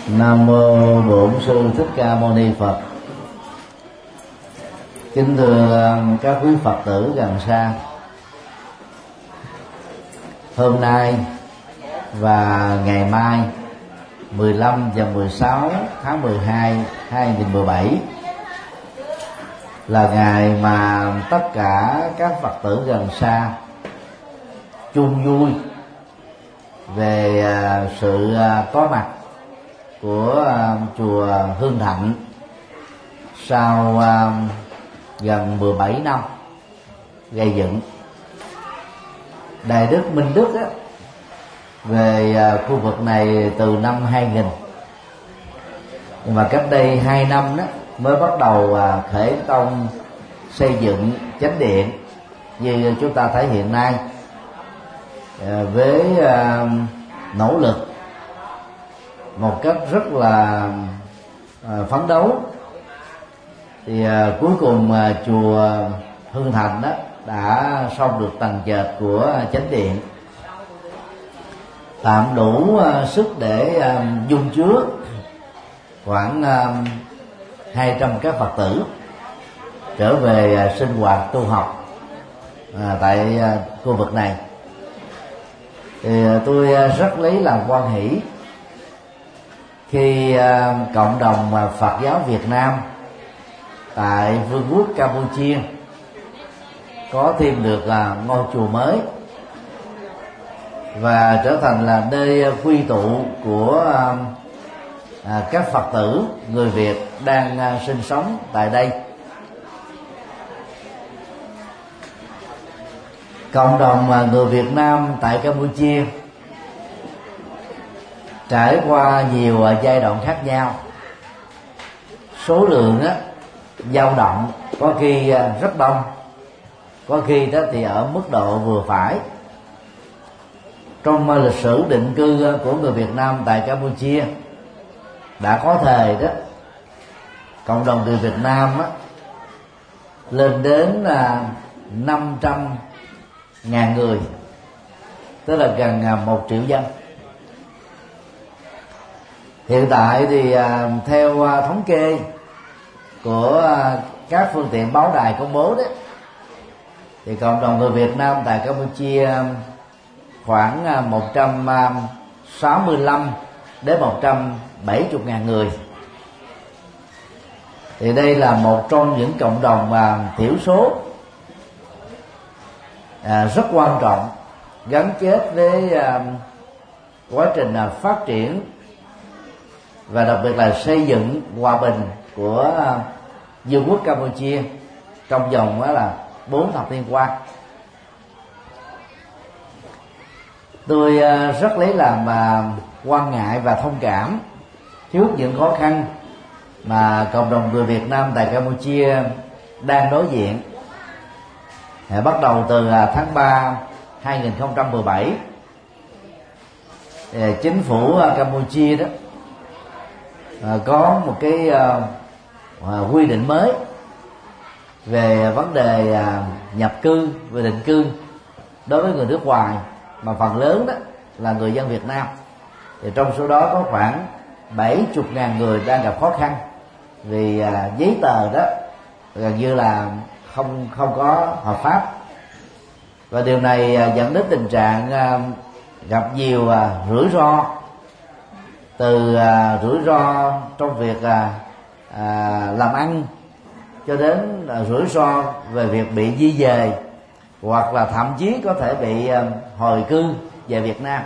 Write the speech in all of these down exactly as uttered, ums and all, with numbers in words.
Nam mô Bổn Sư Thích Ca Mâu Ni Phật. Kính thưa các quý Phật tử gần xa, hôm nay và ngày mai mười lăm và mười sáu tháng mười hai năm hai nghìn không trăm mười bảy là ngày mà tất cả các Phật tử gần xa chung vui về sự có mặt của chùa Hương Thạnh sau gần mười bảy năm gây dựng. Đại đức Minh Đức á, về khu vực này từ năm hai nghìn, nhưng mà cách đây hai năm đó mới bắt đầu khởi công xây dựng chánh điện như chúng ta thấy hiện nay, với nỗ lực một cách rất là phấn đấu. Thì cuối cùng chùa Hương Thạnh đó đã xong được tầng trệt của chánh điện, tạm đủ sức để dung chứa khoảng hai trăm các Phật tử trở về sinh hoạt tu học tại khu vực này. Thì tôi rất lấy làm hoan hỷ khi cộng đồng Phật giáo Việt Nam tại Vương quốc Campuchia có thêm được ngôi chùa mới và trở thành là nơi quy tụ của các Phật tử người Việt đang sinh sống tại đây. Cộng đồng người Việt Nam tại Campuchia trải qua nhiều giai đoạn khác nhau, số lượng á, dao động, có khi rất đông, có khi đó thì ở mức độ vừa phải. Trong lịch sử định cư của người Việt Nam tại Campuchia, đã có thời đó cộng đồng người Việt Nam á, lên đến năm trăm ngàn người, tức là gần một triệu dân. Hiện tại thì theo thống kê của các phương tiện báo đài công bố đấy, thì cộng đồng người Việt Nam tại Campuchia khoảng một trăm sáu mươi lăm đến một trăm bảy mươi ngàn người. Thì đây là một trong những cộng đồng thiểu số rất quan trọng, gắn kết với quá trình phát triển và đặc biệt là xây dựng hòa bình của Vương quốc Campuchia trong vòng đó là bốn thập niên qua. Tôi rất lấy làm quan ngại và thông cảm trước những khó khăn mà cộng đồng người Việt Nam tại Campuchia đang đối diện. Bắt đầu từ tháng ba hai nghìn không trăm mười bảy, chính phủ Campuchia đó có một cái quy định mới về vấn đề nhập cư, về định cư đối với người nước ngoài, mà phần lớn đó là người dân Việt Nam. Thì trong số đó có khoảng bảy mươi ngàn người đang gặp khó khăn vì giấy tờ đó gần như là không không có hợp pháp, và điều này dẫn đến tình trạng gặp nhiều rủi ro, từ rủi ro trong việc làm ăn cho đến rủi ro về việc bị di dời, hoặc là thậm chí có thể bị hồi cư về Việt Nam.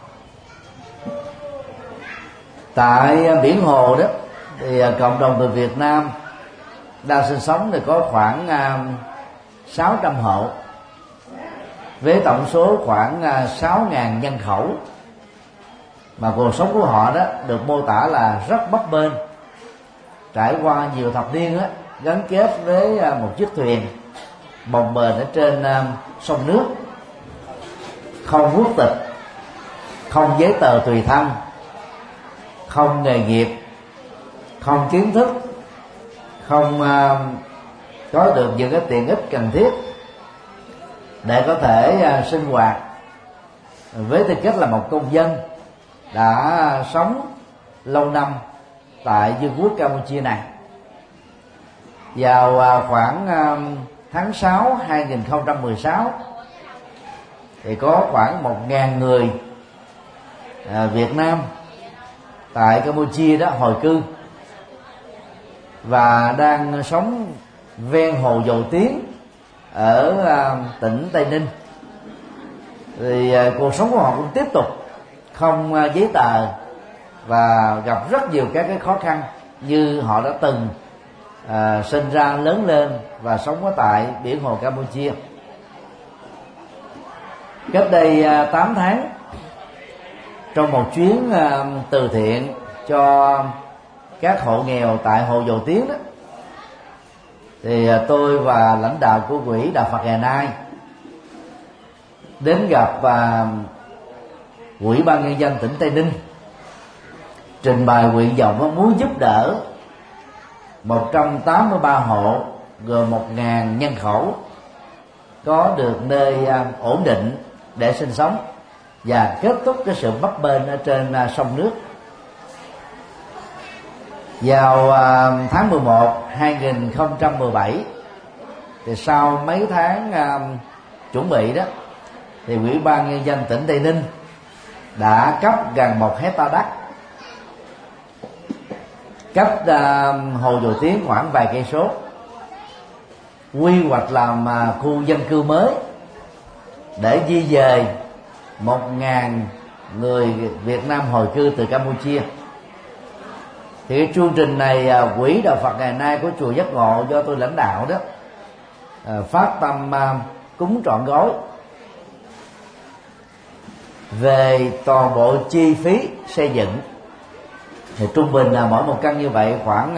Tại Biển Hồ đó thì cộng đồng người Việt Nam đang sinh sống thì có khoảng sáu trăm hộ, với tổng số khoảng sáu nghìn nhân khẩu, mà cuộc sống của họ đó được mô tả là rất bấp bênh, trải qua nhiều thập niên đó, gắn kết với một chiếc thuyền bồng bềnh ở trên sông nước, không quốc tịch, không giấy tờ tùy thân, không nghề nghiệp, không kiến thức, không có được những cái tiện ích cần thiết để có thể sinh hoạt với tư cách là một công dân đã sống lâu năm tại Vương quốc Campuchia này. Vào khoảng tháng sáu hai nghìn không trăm mười sáu thì có khoảng một ngàn người Việt Nam tại Campuchia đó hồi cư và đang sống ven hồ Dầu Tiếng ở tỉnh Tây Ninh. Thì cuộc sống của họ cũng tiếp tục không giấy tờ và gặp rất nhiều các cái khó khăn như họ đã từng à, sinh ra lớn lên và sống ở tại biển hồ Campuchia. Cách đây à, tám tháng, trong một chuyến à, từ thiện cho các hộ nghèo tại hồ Dầu Tiếng đó, thì à, tôi và lãnh đạo của quỹ Đạo Phật Ngày Nay đến gặp à, Ủy ban nhân dân tỉnh Tây Ninh, trình bày nguyện vọng muốn giúp đỡ một trăm tám mươi ba hộ gồm một nghìn nhân khẩu có được nơi à, ổn định để sinh sống và kết thúc cái sự bấp bênh ở trên à, sông nước. Vào à, tháng mười một hai nghìn không trăm mười bảy, thì sau mấy tháng à, chuẩn bị đó, thì Ủy ban nhân dân tỉnh Tây Ninh đã cấp gần một hecta đất cách uh, hồ Dầu Tiếng khoảng vài cây số, quy hoạch làm uh, khu dân cư mới để di dời một ngàn người Việt Nam hồi cư từ Campuchia. Thì cái chương trình này uh, quỹ Đạo Phật Ngày Nay của chùa Giác Ngộ do tôi lãnh đạo đó uh, phát tâm uh, cúng trọn gói về toàn bộ chi phí xây dựng. Thì trung bình là mỗi một căn như vậy khoảng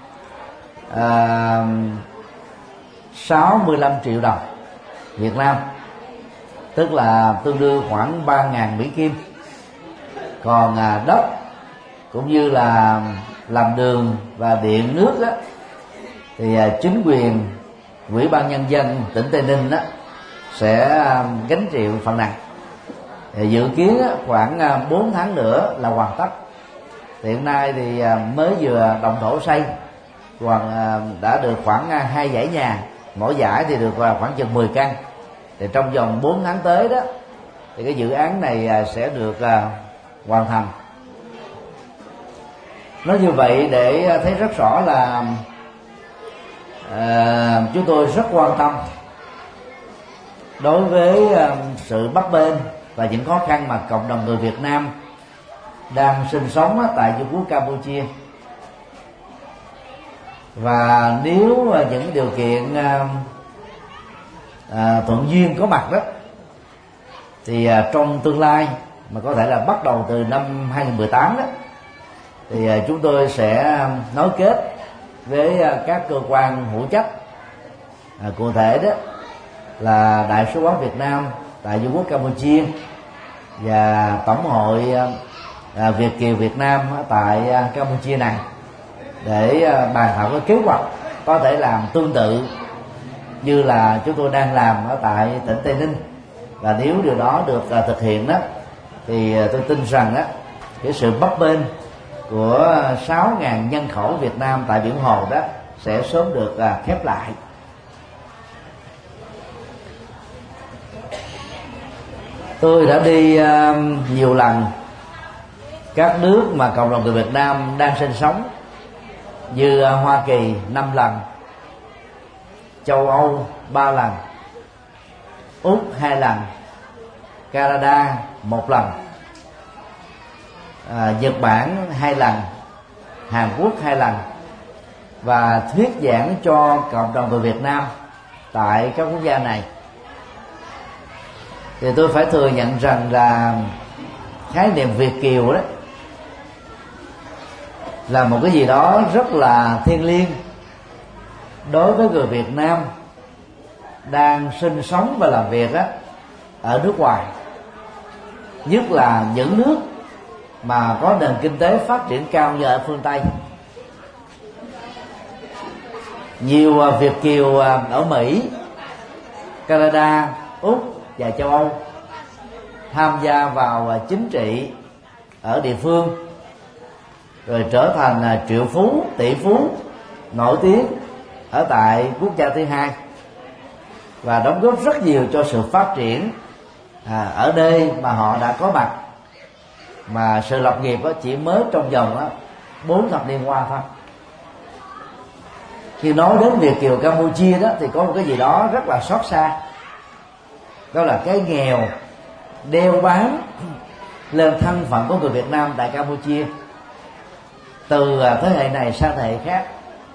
uh, sáu mươi lăm triệu đồng Việt Nam, tức là tương đương khoảng ba nghìn Mỹ Kim. Còn uh, đất cũng như là làm đường và điện nước đó, thì uh, chính quyền Ủy ban nhân dân tỉnh Tây Ninh đó sẽ uh, gánh chịu phần này. Thì dự kiến uh, khoảng uh, bốn tháng nữa là hoàn tất. Hiện nay thì mới vừa động thổ xây, còn đã được khoảng hai dãy nhà, mỗi dãy thì được khoảng chừng mười căn. Thì trong vòng bốn tháng tới đó, thì cái dự án này sẽ được hoàn thành. Nói như vậy để thấy rất rõ là à, chúng tôi rất quan tâm đối với sự bấp bênh và những khó khăn mà cộng đồng người Việt Nam đang sinh sống tại Vương quốc Campuchia. Và nếu những điều kiện à, thuận duyên có mặt đó, thì à, trong tương lai mà có thể là bắt đầu từ năm hai nghìn không trăm mười tám đó, thì à, chúng tôi sẽ nối kết với à, các cơ quan hữu trách, à, cụ thể đó là Đại sứ quán Việt Nam tại Vương quốc Campuchia và Tổng hội à, À, Việt kiều Việt Nam tại à, Campuchia này, để à, bàn thảo cái kế hoạch có thể làm tương tự như là chúng tôi đang làm ở tại tỉnh Tây Ninh. Và nếu điều đó được à, thực hiện đó, thì à, tôi tin rằng đó, cái sự bấp bênh của sáu nghìn nhân khẩu Việt Nam tại biển hồ đó sẽ sớm được à, khép lại. Tôi đã đi à, nhiều lần các nước mà cộng đồng người Việt Nam đang sinh sống, như Hoa Kỳ năm lần, châu Âu ba lần, Úc hai lần, Canada một lần, à, Nhật Bản hai lần, Hàn Quốc hai lần, và thuyết giảng cho cộng đồng người Việt Nam tại các quốc gia này. Thì tôi phải thừa nhận rằng là khái niệm Việt kiều đó là một cái gì đó rất là thiêng liêng đối với người Việt Nam đang sinh sống và làm việc á, ở nước ngoài, nhất là những nước mà có nền kinh tế phát triển cao như ở phương Tây. Nhiều Việt kiều ở Mỹ, Canada, Úc và châu Âu tham gia vào chính trị ở địa phương rồi trở thành triệu phú, tỷ phú nổi tiếng ở tại quốc gia thứ hai, và đóng góp rất nhiều cho sự phát triển à, ở nơi mà họ đã có mặt, mà sự lập nghiệp đó chỉ mới trong vòng bốn thập niên qua thôi. Khi nói đến Việt kiều Campuchia đó thì có một cái gì đó rất là xót xa, đó là cái nghèo đeo bám lên thân phận của người Việt Nam tại Campuchia từ thế hệ này sang thế hệ khác.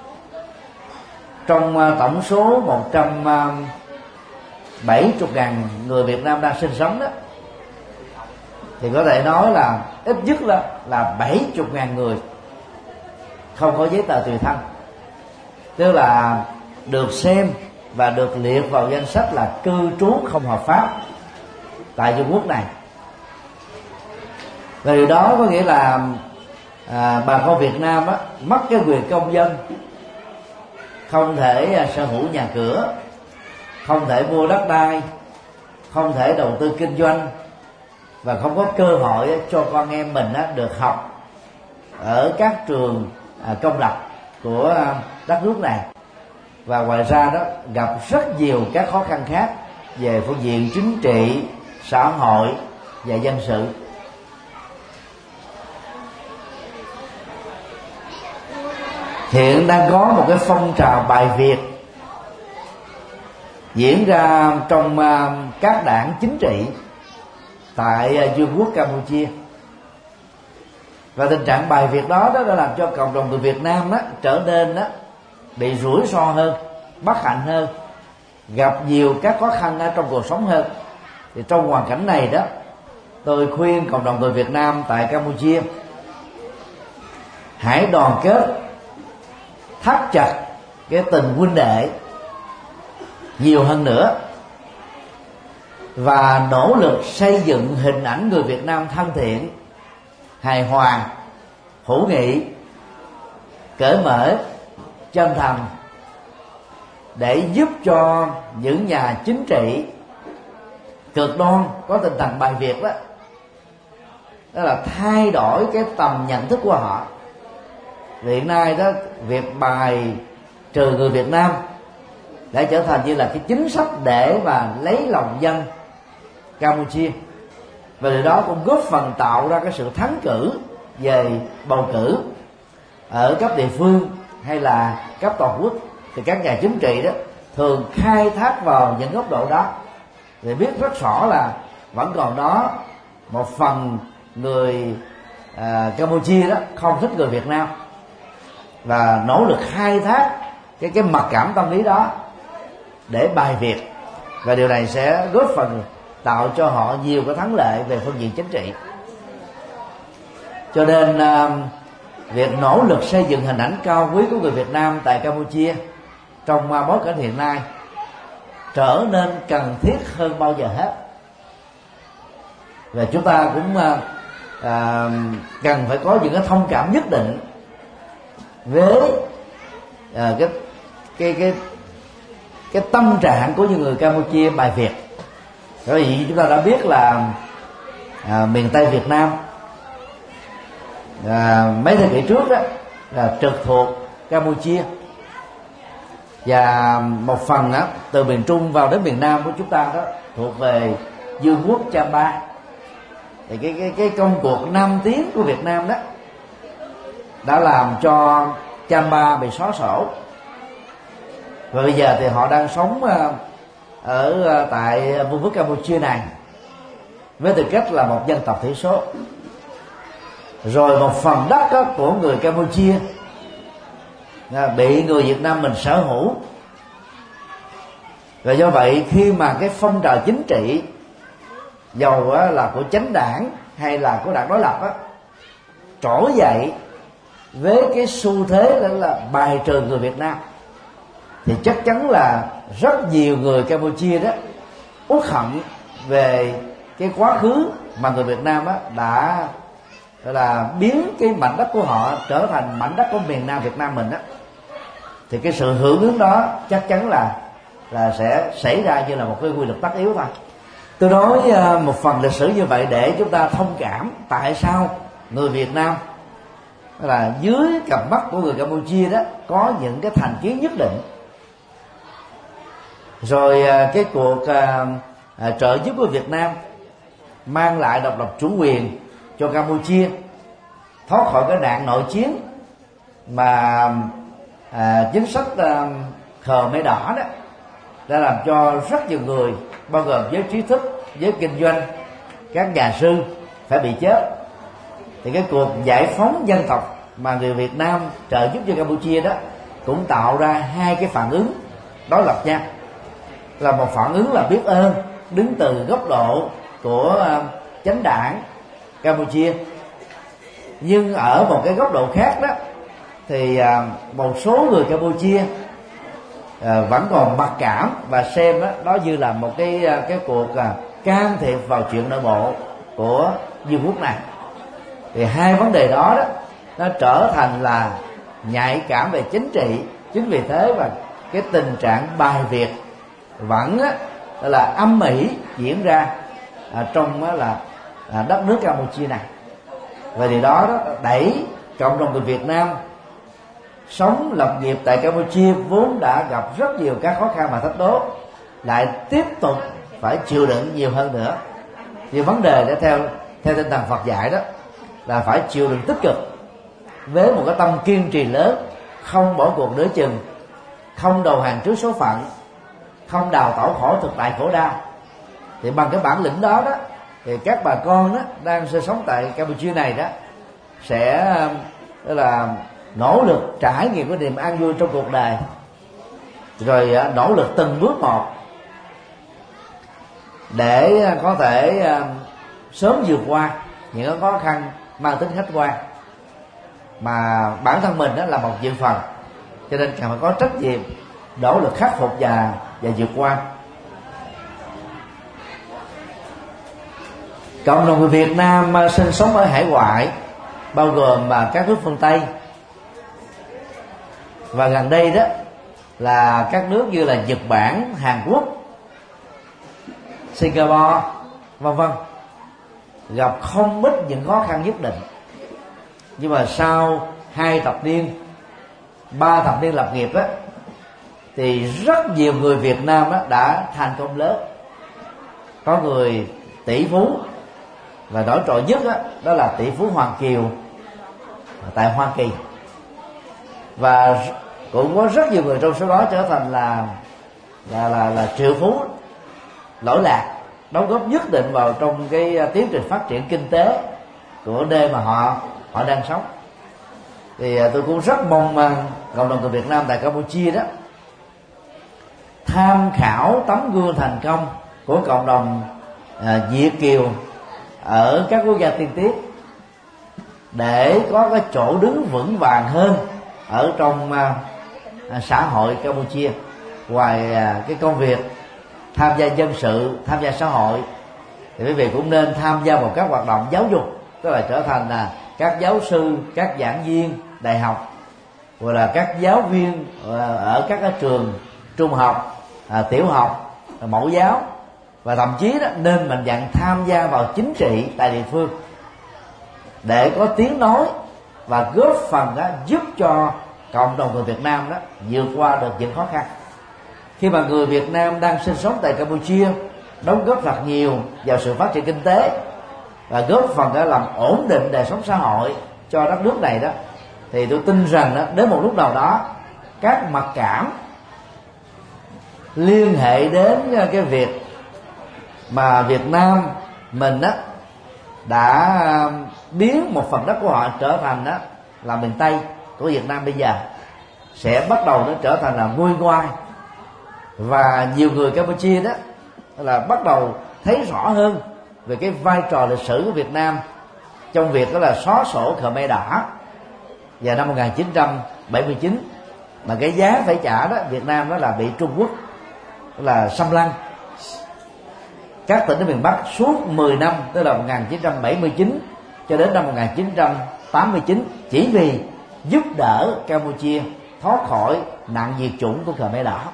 Trong tổng số một trăm bảy mươi ngàn người Việt Nam đang sinh sống đó, thì có thể nói là ít nhất là là bảy mươi ngàn người không có giấy tờ tùy thân, tức là được xem và được liệt vào danh sách là cư trú không hợp pháp tại Trung Quốc này. Và điều đó có nghĩa là à, bà con Việt Nam á, mất cái quyền công dân, không thể à, sở hữu nhà cửa, không thể mua đất đai, không thể đầu tư kinh doanh, và không có cơ hội á, cho con em mình á, được học ở các trường à, công lập của à, đất nước này. Và ngoài ra đó gặp rất nhiều các khó khăn khác về phương diện chính trị, xã hội và dân sự. Hiện đang có một cái phong trào bài Việt diễn ra trong các đảng chính trị tại Vương quốc Campuchia, và tình trạng bài Việt đó, đó đã làm cho cộng đồng người Việt Nam đó trở nên đó bị rủi ro hơn, bất hạnh hơn, gặp nhiều các khó khăn ở trong cuộc sống hơn. Thì trong hoàn cảnh này đó, tôi khuyên cộng đồng người Việt Nam tại Campuchia hãy đoàn kết, thắt chặt cái tình huynh đệ nhiều hơn nữa, và nỗ lực xây dựng hình ảnh người Việt Nam thân thiện, hài hòa, hữu nghị, cởi mở, chân thành, để giúp cho những nhà chính trị cực đoan có tinh thần bài Việt đó, đó là thay đổi cái tầm nhận thức của họ. Hiện nay đó, việc bài trừ người Việt Nam đã trở thành như là cái chính sách để mà lấy lòng dân Campuchia, và điều đó cũng góp phần tạo ra cái sự thắng cử về bầu cử ở cấp địa phương hay là cấp toàn quốc. Thì các nhà chính trị đó thường khai thác vào những góc độ đó, để biết rất rõ là vẫn còn đó một phần người à, Campuchia đó không thích người Việt Nam, và nỗ lực khai thác cái cái mặc cảm tâm lý đó để bài Việt, và điều này sẽ góp phần tạo cho họ nhiều cái thắng lợi về phương diện chính trị. Cho nên việc nỗ lực xây dựng hình ảnh cao quý của người Việt Nam tại Campuchia trong bối cảnh hiện nay trở nên cần thiết hơn bao giờ hết. Và chúng ta cũng à, cần phải có những cái thông cảm nhất định với à, cái cái cái cái tâm trạng của những người Campuchia bài Việt. Bởi vì chúng ta đã biết là à, miền Tây Việt Nam à, mấy thế kỷ trước đó là trực thuộc Campuchia, và một phần đó, từ miền Trung vào đến miền Nam của chúng ta đó thuộc về Vương quốc Champa. Thì cái cái cái công cuộc nam tiến của Việt Nam đó đã làm cho Champa bị xóa sổ, và bây giờ thì họ đang sống ở tại vương quốc Campuchia này với tư cách là một dân tộc thiểu số. Rồi một phần đất đó của người Campuchia bị người Việt Nam mình sở hữu, và do vậy khi mà cái phong trào chính trị dầu là của chánh đảng hay là của đảng đối lập đó, trỗi dậy với cái xu thế đó là bài trừ người Việt Nam, thì chắc chắn là rất nhiều người Campuchia đó uất hận về cái quá khứ mà người Việt Nam đó đã là biến cái mảnh đất của họ trở thành mảnh đất của miền Nam Việt Nam mình đó. Thì cái sự hưởng ứng đó chắc chắn là là sẽ xảy ra như là một cái quy luật tất yếu thôi. Tôi nói một phần lịch sử như vậy để chúng ta thông cảm tại sao người Việt Nam là dưới cặp mắt của người Campuchia đó có những cái thành kiến nhất định. Rồi cái cuộc à, à, trợ giúp của Việt Nam mang lại độc lập chủ quyền cho Campuchia, thoát khỏi cái nạn nội chiến mà à, chính sách à, Khmer Đỏ đó đã làm cho rất nhiều người, bao gồm giới trí thức, giới kinh doanh, các nhà sư phải bị chết. Thì cái cuộc giải phóng dân tộc mà người Việt Nam trợ giúp cho Campuchia đó cũng tạo ra hai cái phản ứng đối lập nhau. Là một phản ứng là biết ơn, đứng từ góc độ của uh, chánh đảng Campuchia, nhưng ở một cái góc độ khác đó thì uh, một số người Campuchia uh, vẫn còn mặc cảm và xem đó, đó như là một cái uh, cái cuộc uh, can thiệp vào chuyện nội bộ của vương quốc này. Thì hai vấn đề đó đó nó trở thành là nhạy cảm về chính trị. Chính vì thế mà cái tình trạng bài Việt vẫn á, là âm ỉ diễn ra à, trong á, là à, đất nước Campuchia này. Và điều đó, đó đẩy cộng đồng người Việt Nam sống lập nghiệp tại Campuchia vốn đã gặp rất nhiều các khó khăn và thách đố, lại tiếp tục phải chịu đựng nhiều hơn nữa. Thì vấn đề để theo theo tinh thần Phật dạy đó là phải chịu đựng tích cực với một cái tâm kiên trì lớn, không bỏ cuộc nửa chừng, không đầu hàng trước số phận, không đào tẩu khổ thực tại khổ đau. Thì bằng cái bản lĩnh đó đó thì các bà con đó đang sinh sống tại Campuchia này đó sẽ đó là nỗ lực trải nghiệm cái niềm an vui trong cuộc đời, rồi nỗ lực từng bước một để có thể sớm vượt qua những cái khó khăn mang tính khách quan mà bản thân mình đó là một dự phần, cho nên cần phải có trách nhiệm nỗ lực khắc phục và và vượt qua. Cộng đồng người Việt Nam sinh sống ở hải ngoại bao gồm các nước phương Tây, và gần đây đó là các nước như là Nhật Bản, Hàn Quốc, Singapore vân vân gặp không ít những khó khăn nhất định. Nhưng mà sau hai thập niên, ba thập niên lập nghiệp đó, thì rất nhiều người Việt Nam đó đã thành công lớn. Có người tỷ phú, và nổi trội nhất đó, đó là tỷ phú Hoàng Kiều tại Hoa Kỳ, và cũng có rất nhiều người trong số đó trở thành là là là, là triệu phú lỗi lạc, đóng góp nhất định vào trong cái tiến trình phát triển kinh tế của nơi mà họ họ đang sống. Thì tôi cũng rất mong cộng đồng người Việt Nam tại Campuchia đó tham khảo tấm gương thành công của cộng đồng à, Việt kiều ở các quốc gia tiên tiến để có cái chỗ đứng vững vàng hơn ở trong à, xã hội Campuchia. Ngoài à, cái công việc tham gia dân sự, tham gia xã hội, thì quý vị cũng nên tham gia vào các hoạt động giáo dục, tức là trở thành là các giáo sư, các giảng viên đại học, hoặc là các giáo viên ở các cái trường trung học, à, tiểu học, mẫu giáo, và thậm chí đó nên mạnh dạn tham gia vào chính trị tại địa phương để có tiếng nói và góp phần đó giúp cho cộng đồng người Việt Nam đó vượt qua được những khó khăn. Khi mà người Việt Nam đang sinh sống tại Campuchia đóng góp thật nhiều vào sự phát triển kinh tế và góp phần đã làm ổn định đời sống xã hội cho đất nước này đó, thì tôi tin rằng đó, đến một lúc nào đó các mặc cảm liên hệ đến cái việc mà Việt Nam mình đó đã biến một phần đất của họ trở thành đó là miền Tây của Việt Nam bây giờ sẽ bắt đầu nó trở thành là nguôi ngoai, và nhiều người Campuchia đó là bắt đầu thấy rõ hơn về cái vai trò lịch sử của Việt Nam trong việc đó là xóa sổ Khmer Đỏ vào năm một nghìn chín trăm bảy mươi chín, mà cái giá phải trả đó Việt Nam đó là bị Trung Quốc là xâm lăng các tỉnh ở miền Bắc suốt mười năm, tức là một nghìn chín trăm bảy mươi chín cho đến năm một nghìn chín trăm tám mươi chín, chỉ vì giúp đỡ Campuchia thoát khỏi nạn diệt chủng của Khmer Đỏ.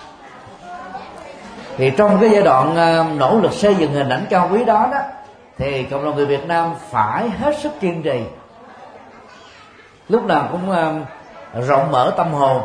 Thì trong cái giai đoạn uh, nỗ lực xây dựng hình ảnh cao quý đó đó, thì cộng đồng người Việt Nam phải hết sức kiên trì lúc nào cũng uh, rộng mở tâm hồn,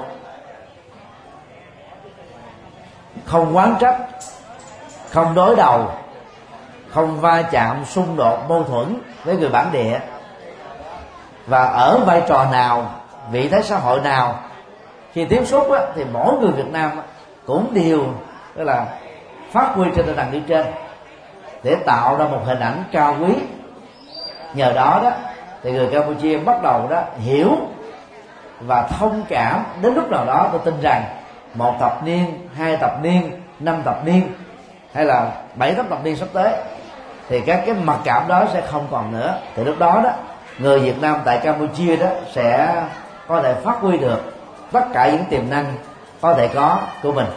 không oán trách, không đối đầu, không va chạm xung đột mâu thuẫn với người bản địa, và ở vai trò nào, vị thế xã hội nào, khi tiếp xúc á, thì mỗi người Việt Nam á, cũng đều tức là phát huy trên tinh thần đi trên để tạo ra một hình ảnh cao quý. Nhờ đó đó thì người Campuchia bắt đầu đó hiểu và thông cảm. Đến lúc nào đó tôi tin rằng một thập niên, hai thập niên, năm thập niên hay là bảy tám thập niên sắp tới thì các cái mặc cảm đó sẽ không còn nữa. Thì lúc đó đó người Việt Nam tại Campuchia đó sẽ có thể phát huy được tất cả những tiềm năng có thể có của mình.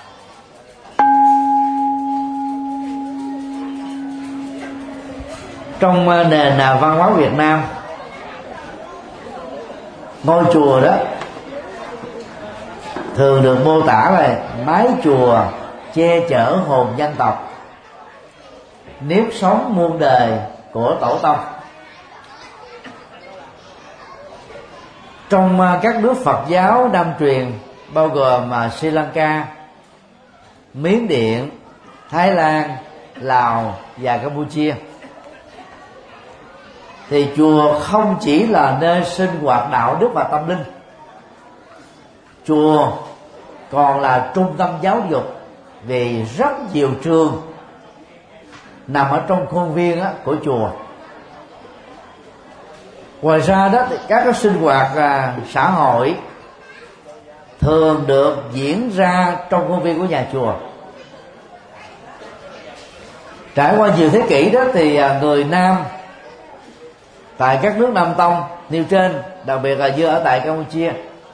Trong nền văn hóa Việt Nam, ngôi chùa đó thường được mô tả là mái chùa che chở hồn dân tộc, nếp sống muôn đời của tổ tông. Trong các nước Phật giáo Nam truyền bao gồm Sri Lanka, Miến Điện, Thái Lan, Lào và Campuchia, thì chùa không chỉ là nơi sinh hoạt đạo đức và tâm linh, chùa còn là trung tâm giáo dục vì rất nhiều trường nằm ở trong khuôn viên của chùa. Ngoài ra đó thì các cái sinh hoạt à, xã hội thường được diễn ra trong khuôn viên của nhà chùa. Trải qua nhiều thế kỷ đó thì à, người Nam tại các nước Nam Tông nêu trên, đặc biệt là như ở tại Campuchia,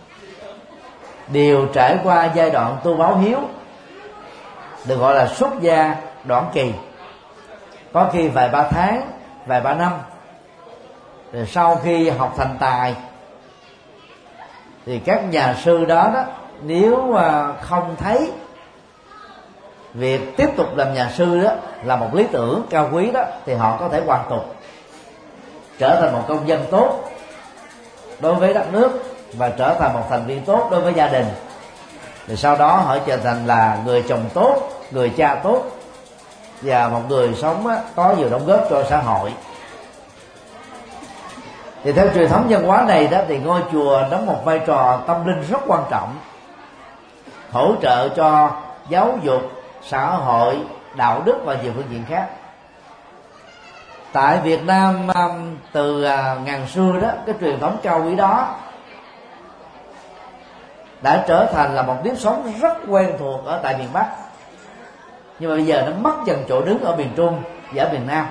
đều trải qua giai đoạn tu báo hiếu, được gọi là xuất gia đoạn kỳ, có khi vài ba tháng, vài ba năm. Rồi sau khi học thành tài thì các nhà sư đó đó nếu không thấy việc tiếp tục làm nhà sư đó là một lý tưởng cao quý đó, thì họ có thể hoàn tục, trở thành một công dân tốt đối với đất nước và trở thành một thành viên tốt đối với gia đình. Rồi sau đó họ trở thành là người chồng tốt, người cha tốt và một người sống có nhiều đóng góp cho xã hội. Thì theo truyền thống văn hóa này đó thì ngôi chùa đóng một vai trò tâm linh rất quan trọng, hỗ trợ cho giáo dục, xã hội, đạo đức và nhiều phương diện khác. Tại Việt Nam từ ngàn xưa đó, cái truyền thống cao quý đó đã trở thành là một nếp sống rất quen thuộc ở tại miền Bắc, nhưng mà bây giờ nó mất dần chỗ đứng ở miền Trung và ở miền Nam.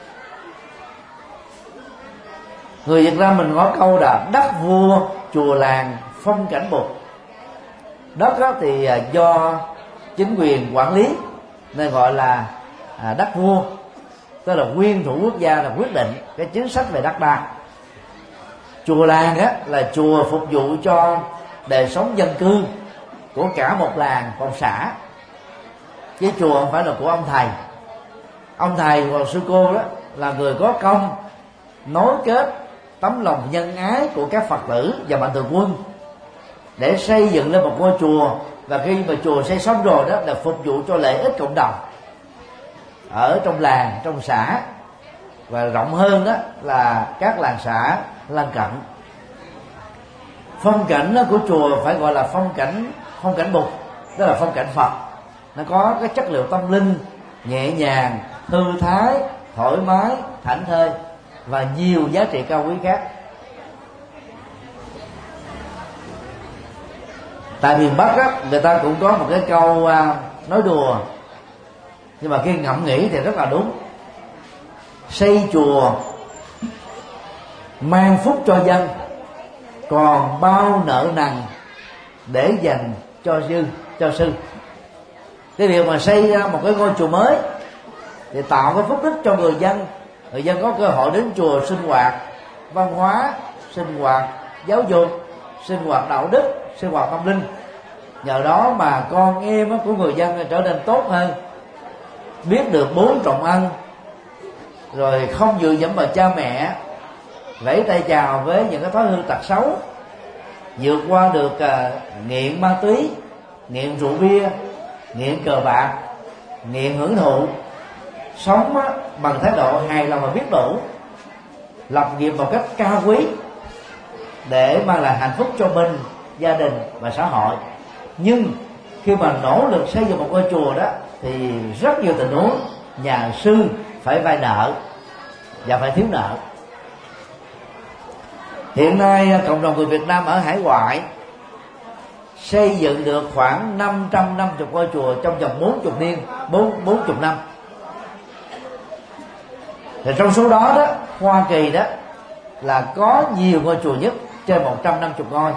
Người Việt Nam mình có câu là đất vua chùa làng phong cảnh bục. Đất đó thì do chính quyền quản lý nên gọi là đất vua, tức là nguyên thủ quốc gia là quyết định cái chính sách về đất đai. Chùa làng á là chùa phục vụ cho đời sống dân cư của cả một làng, một xã, chứ chùa không phải là của ông thầy. Ông thầy hoặc sư cô đó là người có công nối kết tấm lòng nhân ái của các Phật tử và mạnh thường quân để xây dựng lên một ngôi chùa, và khi mà chùa xây xong rồi đó là phục vụ cho lợi ích cộng đồng ở trong làng, trong xã, và rộng hơn đó là các làng xã lân cận. Phong cảnh của chùa phải gọi là phong cảnh phong cảnh bục, tức là phong cảnh Phật. Nó có cái chất liệu tâm linh nhẹ nhàng, thư thái, thoải mái, thảnh thơi và nhiều giá trị cao quý khác. Tại miền Bắc á, người ta cũng có một cái câu à, nói đùa, nhưng mà khi ngẫm nghĩ thì rất là đúng. Xây chùa mang phúc cho dân, còn bao nợ nần để dành cho sư cho sư. Cái việc mà xây ra một cái ngôi chùa mới để tạo cái phúc đức cho người dân, người dân có cơ hội đến chùa sinh hoạt văn hóa, sinh hoạt giáo dục, sinh hoạt đạo đức, sinh hoạt tâm linh. Nhờ đó mà con em của người dân trở nên tốt hơn, biết được bốn trọng ân, rồi không dựa dẫm vào cha mẹ, vẫy tay chào với những cái thói hư tật xấu, vượt qua được uh, nghiện ma túy, nghiện rượu bia, nghiện cờ bạc, nghiện hưởng thụ, sống á, bằng thái độ hài lòng và biết đủ, lập nghiệp một cách cao quý để mang lại hạnh phúc cho mình, gia đình và xã hội. Nhưng khi mà nỗ lực xây dựng một ngôi chùa đó thì rất nhiều tình huống nhà sư phải vay nợ và phải thiếu nợ. Hiện nay cộng đồng người Việt Nam ở hải ngoại xây dựng được khoảng năm trăm năm mươi ngôi chùa trong vòng bốn mươi niên, bốn bốn mươi năm. Thì trong số đó đó, Hoa Kỳ đó là có nhiều ngôi chùa nhất, trên một trăm năm mươi ngôi.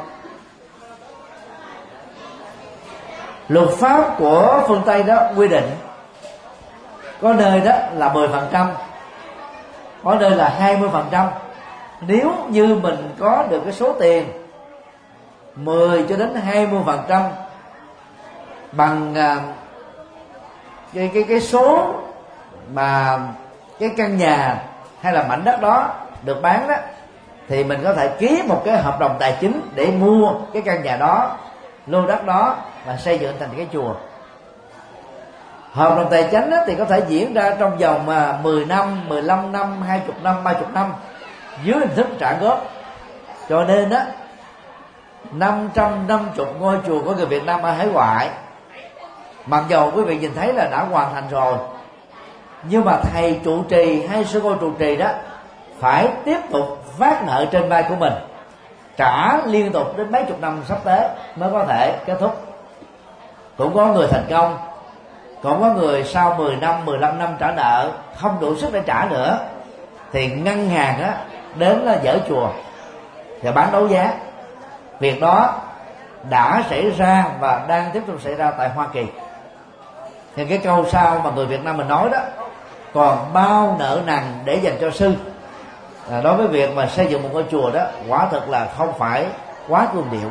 Luật pháp của phương Tây đó quy định có nơi đó là mười phần trăm, có nơi là hai mươi phần trăm. Nếu như mình có được cái số tiền mười cho đến hai mươi phần trăm bằng cái cái cái số mà cái căn nhà hay là mảnh đất đó được bán đó, thì mình có thể ký một cái hợp đồng tài chính để mua cái căn nhà đó, lô đất đó và xây dựng thành cái chùa. Hợp đồng tài chính thì có thể diễn ra trong vòng mười năm, mười lăm năm, hai mươi năm, ba mươi năm dưới hình thức trả góp. Cho nên á, năm trăm năm mươi ngôi chùa của người Việt Nam ở hải ngoại, mặc dầu quý vị nhìn thấy là đã hoàn thành rồi, nhưng mà thầy trụ trì hay sư cô trụ trì đó phải tiếp tục vác nợ trên vai của mình, trả liên tục đến mấy chục năm sắp tới mới có thể kết thúc. Cũng có người thành công, cũng có người sau mười năm, mười lăm năm trả nợ không đủ sức để trả nữa, thì ngân hàng á đến là dỡ chùa và bán đấu giá. Việc đó đã xảy ra và đang tiếp tục xảy ra tại Hoa Kỳ. Thì cái câu sau mà người Việt Nam mình nói đó, còn bao nợ nần để dành cho sư, à, đối với việc mà xây dựng một ngôi chùa đó quả thực là không phải quá cương điệu.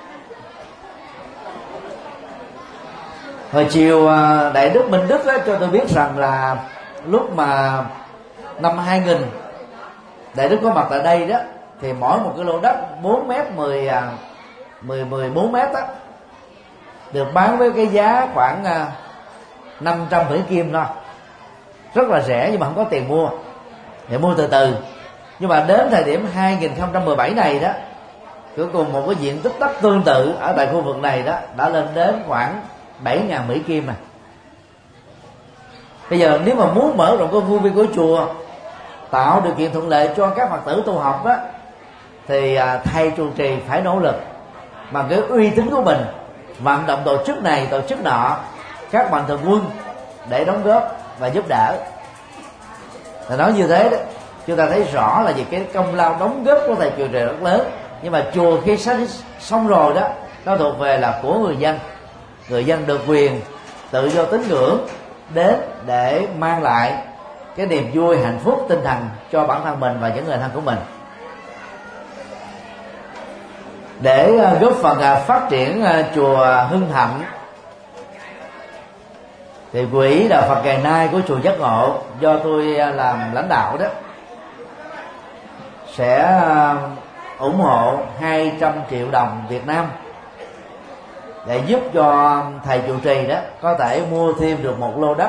Hồi chiều Đại Đức Minh Đức đó cho tôi biết rằng là lúc mà năm hai nghìn Đại Đức có mặt tại đây đó, thì mỗi một cái lô đất bốn mét, mười, mười, mười bốn mét đó được bán với cái giá khoảng năm trăm Mỹ Kim thôi, rất là rẻ, nhưng mà không có tiền mua thì mua từ từ. Nhưng mà đến thời điểm hai nghìn không trăm mười bảy này đó, cuối cùng một cái diện tích đất tương tự ở tại khu vực này đó đã lên đến khoảng bảy nghìn Mỹ Kim này. Bây giờ nếu mà muốn mở rộng cái khuôn viên của chùa, tạo điều kiện thuận lợi cho các Phật tử tu học đó, thì thầy trụ trì phải nỗ lực bằng cái uy tín của mình, vận động tổ chức này, tổ chức nọ, các mạnh thường quân để đóng góp và giúp đỡ. Thì nói như thế đó, chúng ta thấy rõ là vì cái công lao đóng góp của thầy trụ trì rất lớn. Nhưng mà chùa khi xong rồi đó, nó thuộc về là của người dân. Người dân được quyền tự do tín ngưỡng đến để mang lại cái niềm vui, hạnh phúc, tinh thần cho bản thân mình và những người thân của mình. Để góp phần phát triển chùa Hưng Thạnh, thì quỹ Đạo Phật Ngày Nay của chùa Giác Ngộ do tôi làm lãnh đạo đó sẽ ủng hộ hai trăm triệu đồng Việt Nam để giúp cho thầy trụ trì đó có thể mua thêm được một lô đất,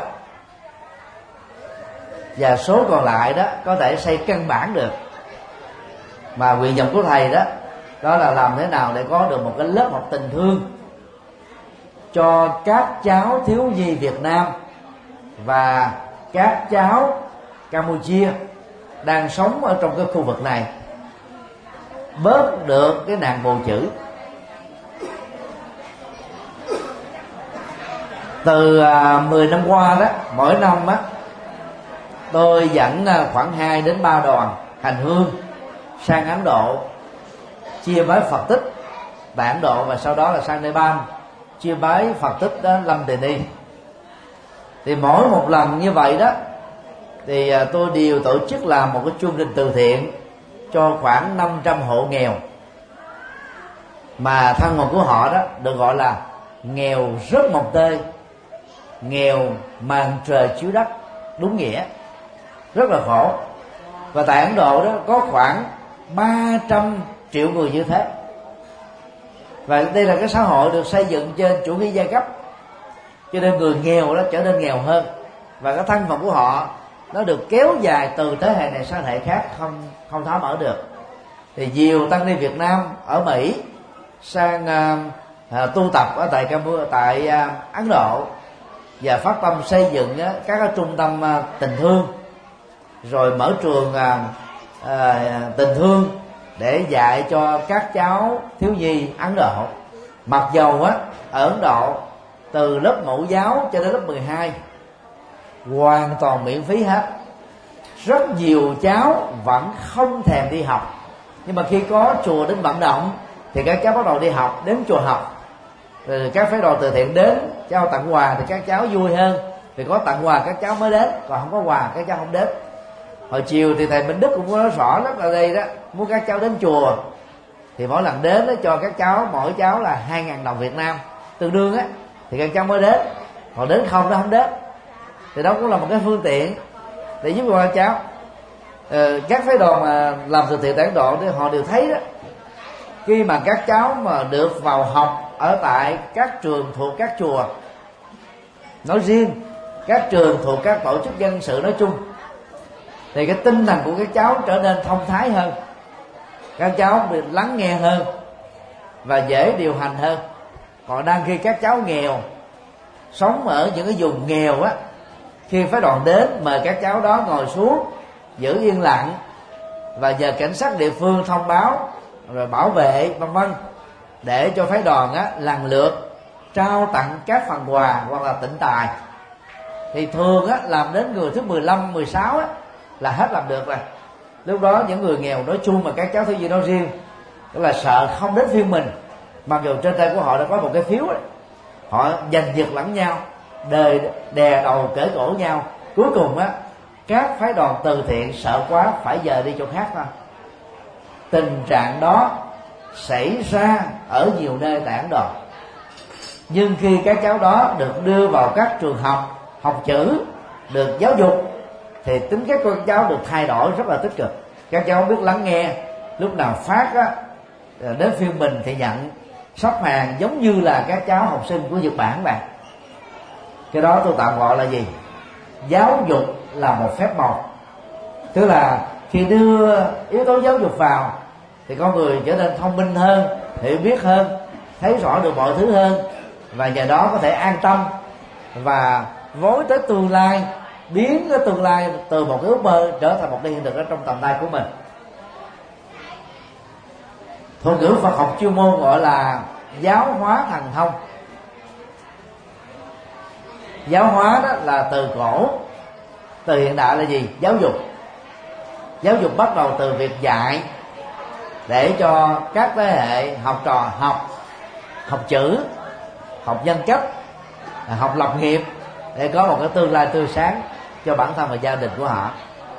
và số còn lại đó có thể xây căn bản được. Mà nguyện vọng của thầy đó đó là làm thế nào để có được một cái lớp học tình thương cho các cháu thiếu nhi Việt Nam và các cháu Campuchia đang sống ở trong cái khu vực này, bớt được cái nạn mù chữ. Từ mười năm qua đó, mỗi năm á tôi dẫn khoảng hai đến ba đoàn hành hương sang Ấn Độ, chia bái Phật tích tại Ấn Độ, và sau đó là sang Nepal chia bái Phật tích đó Lâm Tề Ni. Thì mỗi một lần như vậy đó thì tôi đều tổ chức làm một cái chương trình từ thiện cho khoảng năm trăm hộ nghèo, mà thân hồn của họ đó được gọi là nghèo rất mồng tơi, nghèo màn trời chiếu đất, đúng nghĩa, rất là khổ. Và tại Ấn Độ đó có khoảng ba trăm triệu người như thế. Và đây là cái xã hội được xây dựng trên chủ nghĩa giai cấp, cho nên người nghèo đó trở nên nghèo hơn, và cái thân phận của họ nó được kéo dài từ thế hệ này sang thế hệ khác, không không tháo mở được. Thì nhiều tăng ni Việt Nam ở Mỹ sang uh, uh, tu tập ở tại Campuchia, tại uh, Ấn Độ, và phát tâm xây dựng uh, các uh, trung tâm uh, tình thương, rồi mở trường uh, uh, tình thương để dạy cho các cháu thiếu nhi Ấn Độ. Mặc dầu á ở Ấn Độ từ lớp mẫu giáo cho đến lớp mười hai hoàn toàn miễn phí hết, rất nhiều cháu vẫn không thèm đi học, nhưng mà khi có chùa đến vận động thì các cháu bắt đầu đi học, đến chùa học. Rồi các phái đoàn từ thiện đến trao tặng quà thì các cháu vui hơn, vì có tặng quà các cháu mới đến, còn không có quà các cháu không đến. Hồi chiều thì thầy Minh Đức cũng có nói rõ rất là đây đó, muốn các cháu đến chùa thì mỗi lần đến đó cho các cháu, mỗi cháu là hai ngàn đồng Việt Nam tương đương á, thì các cháu mới đến, còn đến không nó không đến. Thì đó cũng là một cái phương tiện để giúp cho các cháu. ờ, các phái đoàn mà làm từ thiện tại Ấn Độ thì họ đều thấy đó, khi mà các cháu mà được vào học ở tại các trường thuộc các chùa nói riêng, các trường thuộc các tổ chức dân sự nói chung, thì cái tinh thần của các cháu trở nên thông thái hơn, các cháu được lắng nghe hơn và dễ điều hành hơn. Còn đang khi các cháu nghèo, sống ở những cái vùng nghèo á, khi phái đoàn đến mời các cháu đó ngồi xuống giữ yên lặng và nhờ cảnh sát địa phương thông báo rồi bảo vệ vân vân, để cho phái đoàn á lần lượt trao tặng các phần quà hoặc là tịnh tài, thì thường á làm đến người thứ mười lăm, mười sáu á là hết làm được rồi. Lúc đó những người nghèo nói chung mà các cháu thiếu nhi nói riêng, tức là sợ không đến phiên mình, mặc dù trên tay của họ đã có một cái phiếu ấy. Họ giành giật lẫn nhau, đè, đè đầu kể cổ nhau, cuối cùng á các phái đoàn từ thiện sợ quá phải dời đi chỗ khác thôi. Tình trạng đó xảy ra ở nhiều nơi tại Ấn Độ. Nhưng khi các cháu đó được đưa vào các trường học học chữ, được giáo dục, thì tính cách của các cháu được thay đổi rất là tích cực. Các cháu biết lắng nghe, lúc nào phát á, đến phiên mình thì nhận, sắp hàng, giống như là các cháu học sinh của Nhật Bản bạn. Cái đó tôi tạm gọi là gì? Giáo dục là một phép màu. Tức là khi đưa yếu tố giáo dục vào thì con người trở nên thông minh hơn, hiểu biết hơn, thấy rõ được mọi thứ hơn, và nhờ đó có thể an tâm và vối tới tương lai, biến cái tương lai từ một cái ước mơ trở thành một cái hiện thực ở trong tầm tay của mình. Thuật ngữ Phật học chuyên môn gọi là giáo hóa thần thông. Giáo hóa đó là từ cổ, từ hiện đại là gì? Giáo dục. Giáo dục bắt đầu từ việc dạy, để cho các thế hệ học trò học học chữ, học nhân cách, học lập nghiệp, để có một cái tương lai tươi sáng cho bản thân và gia đình của họ.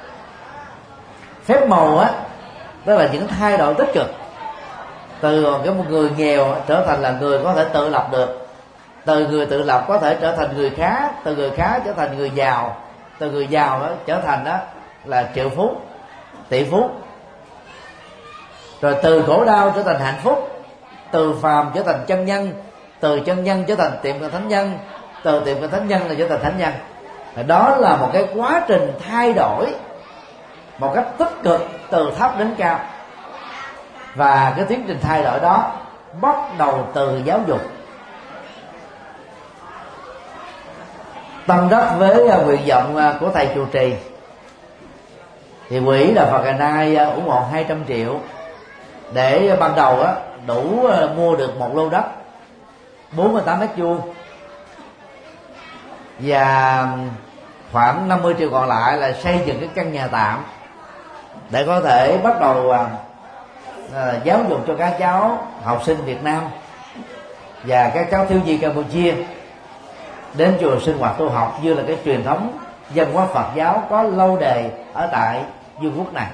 Phép màu á, đó là những thay đổi tích cực, từ cái một người nghèo trở thành là người có thể tự lập được, từ người tự lập có thể trở thành người khá, từ người khá trở thành người giàu, từ người giàu đó trở thành đó là triệu phú, tỷ phú, rồi từ khổ đau trở thành hạnh phúc, từ phàm trở thành chân nhân, từ chân nhân trở thành tiệm cận thánh nhân, từ tiệm cận thánh nhân là trở thành thánh nhân. Đó là một cái quá trình thay đổi một cách tích cực từ thấp đến cao, và cái tiến trình thay đổi đó bắt đầu từ giáo dục. Tâm đắc với nguyện vọng của thầy trụ trì thì quỹ là Phật Ngày Nay ủng hộ hai trăm triệu để ban đầu á đủ mua được một lô đất bốn mươi tám mét vuông, và khoảng năm mươi triệu còn lại là xây dựng cái căn nhà tạm để có thể bắt đầu à, giáo dục cho các cháu học sinh Việt Nam và các cháu thiếu nhi Campuchia đến chùa sinh hoạt tu học, như là cái truyền thống văn hóa Phật giáo có lâu đời ở tại vương quốc này.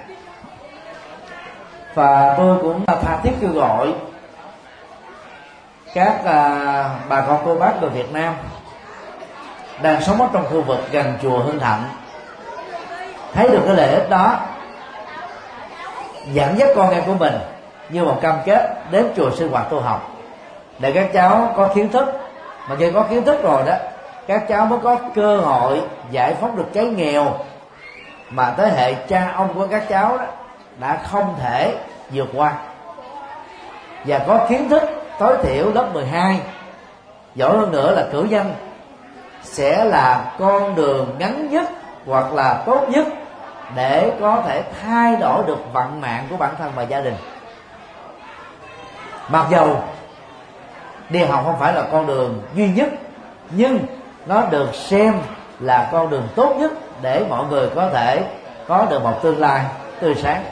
Và tôi cũng tha thiết kêu gọi các à, bà con cô bác người Việt Nam đang sống ở trong khu vực gần chùa Hưng Thạnh thấy được cái lợi ích đó, dẫn dắt con em của mình như một cam kết đến chùa sinh hoạt tu học, để các cháu có kiến thức. Mà khi có kiến thức rồi đó, các cháu mới có cơ hội giải phóng được cái nghèo mà thế hệ cha ông của các cháu đó đã không thể vượt qua. Và có kiến thức tối thiểu lớp mười hai, giỏi hơn nữa là cử nhân, sẽ là con đường ngắn nhất hoặc là tốt nhất để có thể thay đổi được vận mạng của bản thân và gia đình. Mặc dầu đi học không phải là con đường duy nhất, nhưng nó được xem là con đường tốt nhất để mọi người có thể có được một tương lai tươi sáng.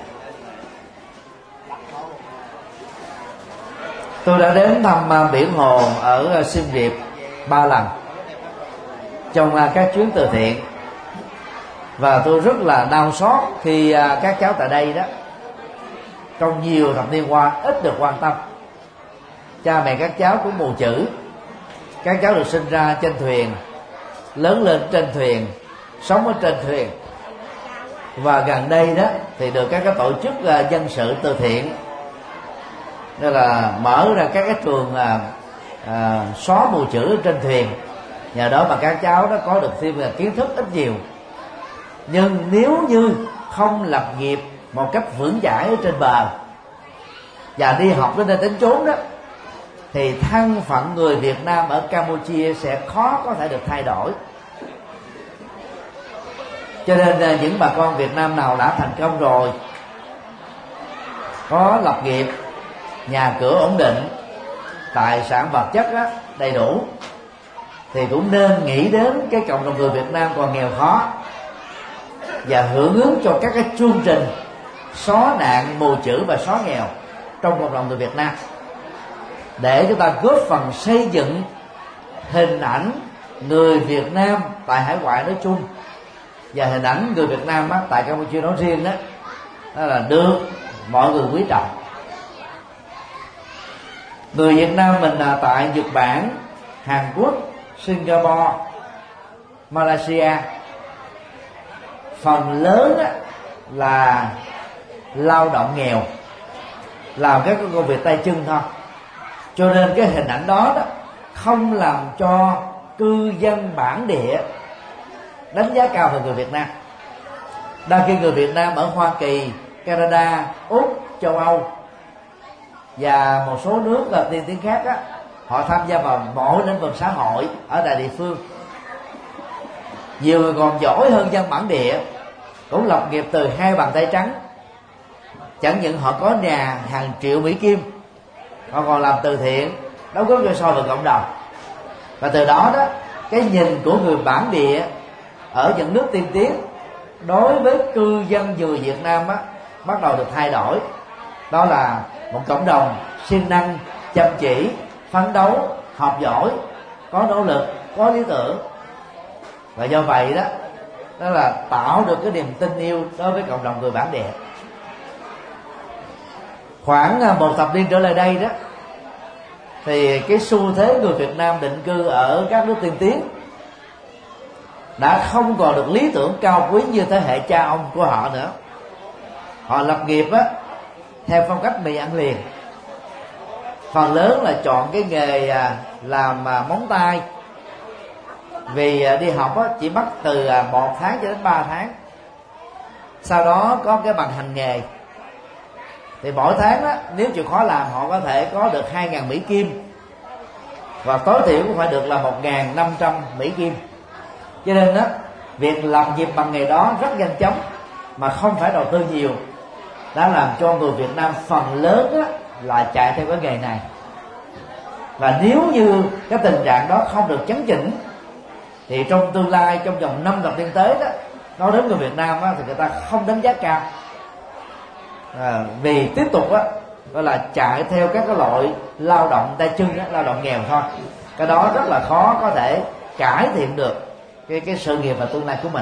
Tôi đã đến thăm biển hồ ở Siem Reap ba lần trong các chuyến từ thiện, và tôi rất là đau xót khi các cháu tại đây đó trong nhiều thập niên qua ít được quan tâm. Cha mẹ các cháu cũng mù chữ, các cháu được sinh ra trên thuyền, lớn lên trên thuyền, sống ở trên thuyền, và gần đây đó thì được các cái tổ chức uh, dân sự từ thiện nên là mở ra các cái trường uh, uh, xóa mù chữ trên thuyền. Nhờ đó mà các cháu đó có được thêm uh, kiến thức ít nhiều. Nhưng nếu như không lập nghiệp một cách vững chãi ở trên bờ và đi học đến nơi đến chốn đó, thì thân phận người Việt Nam ở Campuchia sẽ khó có thể được thay đổi. Cho nên những bà con Việt Nam nào đã thành công rồi, có lập nghiệp, nhà cửa ổn định, tài sản vật chất đó, đầy đủ, thì cũng nên nghĩ đến cái cộng đồng người Việt Nam còn nghèo khó và hưởng ứng cho các cái chương trình xóa nạn mù chữ và xóa nghèo trong cộng đồng người Việt Nam, để chúng ta góp phần xây dựng hình ảnh người Việt Nam tại hải ngoại nói chung và hình ảnh người Việt Nam á, tại Campuchia nói riêng đó, đó là được mọi người quý trọng. Người Việt Nam mình là tại Nhật Bản, Hàn Quốc, Singapore, Malaysia, phần lớn á, là lao động nghèo, làm các công việc tay chân thôi. Cho nên cái hình ảnh đó, đó không làm cho cư dân bản địa đánh giá cao về người Việt Nam. Đa khi người Việt Nam ở Hoa Kỳ, Canada, Úc, châu Âu và một số nước là tiên tiến khác á, họ tham gia vào mọi lĩnh vực xã hội ở tại địa phương. Nhiều người còn giỏi hơn dân bản địa, cũng lập nghiệp từ hai bàn tay trắng. Chẳng những họ có nhà hàng triệu Mỹ Kim, họ còn làm từ thiện, đóng góp cho xã hội và cộng đồng. Và từ đó đó, cái nhìn của người bản địa ở những nước tiên tiến đối với cư dân người Việt Nam á, bắt đầu được thay đổi. Đó là một cộng đồng siêng năng, chăm chỉ, phấn đấu, học giỏi, có nỗ lực, có lý tưởng. Và do vậy đó, đó là tạo được cái niềm tin yêu đối với cộng đồng người bản địa. Khoảng một thập niên trở lại đây đó, thì cái xu thế người Việt Nam định cư ở các nước tiên tiến đã không còn được lý tưởng cao quý như thế hệ cha ông của họ nữa. Họ lập nghiệp á, theo phong cách mì ăn liền, phần lớn là chọn cái nghề làm móng tay, vì đi học á, chỉ mất từ một tháng cho đến ba tháng, sau đó có cái bằng hành nghề. Thì mỗi tháng đó, nếu chịu khó làm, họ có thể có được hai ngàn Mỹ Kim, và tối thiểu cũng phải được là một ngàn năm trăm Mỹ Kim. Cho nên đó, việc lập nghiệp bằng nghề đó rất nhanh chóng mà không phải đầu tư nhiều, đã làm cho người Việt Nam phần lớn đó, là chạy theo cái nghề này. Và nếu như cái tình trạng đó không được chấn chỉnh, thì trong tương lai, trong vòng năm thập niên tới đó, nói đến người Việt Nam đó, thì người ta không đánh giá cao. À, vì tiếp tục á, đó là chạy theo các cái loại lao động tay chân đó, lao động nghèo thôi. Cái đó rất là khó có thể cải thiện được cái cái sự nghiệp và tương lai của mình.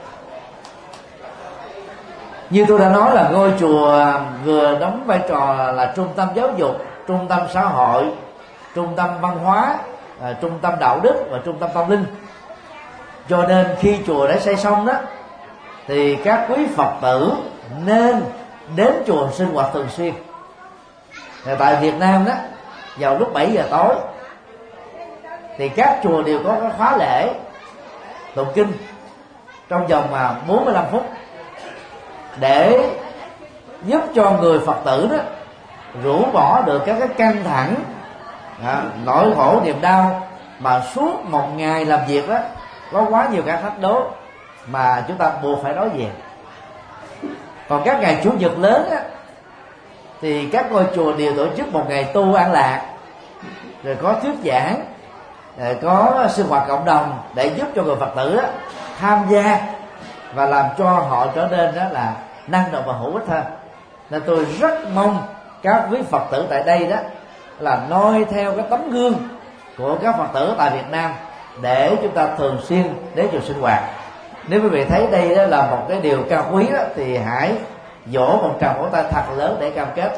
Như tôi đã nói là ngôi chùa vừa đóng vai trò là trung tâm giáo dục, trung tâm xã hội, trung tâm văn hóa, à, trung tâm đạo đức và trung tâm tâm linh. Cho nên khi chùa đã xây xong đó, thì các quý Phật tử nên đến chùa sinh hoạt thường xuyên. Tại Việt Nam đó, vào lúc bảy giờ tối thì các chùa đều có cái khóa lễ tụng kinh trong vòng mà bốn mươi lăm phút để giúp cho người Phật tử đó rũ bỏ được các cái căng thẳng, à, nỗi khổ niềm đau mà suốt một ngày làm việc đó có quá nhiều các thách đố mà chúng ta buộc phải đối diện. Còn các ngày chủ nhật lớn á, thì các ngôi chùa đều tổ chức một ngày tu an lạc, rồi có thuyết giảng, rồi có sinh hoạt cộng đồng để giúp cho người Phật tử á, tham gia và làm cho họ trở nên đó là năng động và hữu ích hơn. Nên tôi rất mong các quý Phật tử tại đây đó là noi theo cái tấm gương của các Phật tử tại Việt Nam để chúng ta thường xuyên đến chùa sinh hoạt. Nếu quý vị thấy đây đó là một cái điều cao quý đó, thì hãy vỗ một tràng vỗ tay thật lớn để cam kết.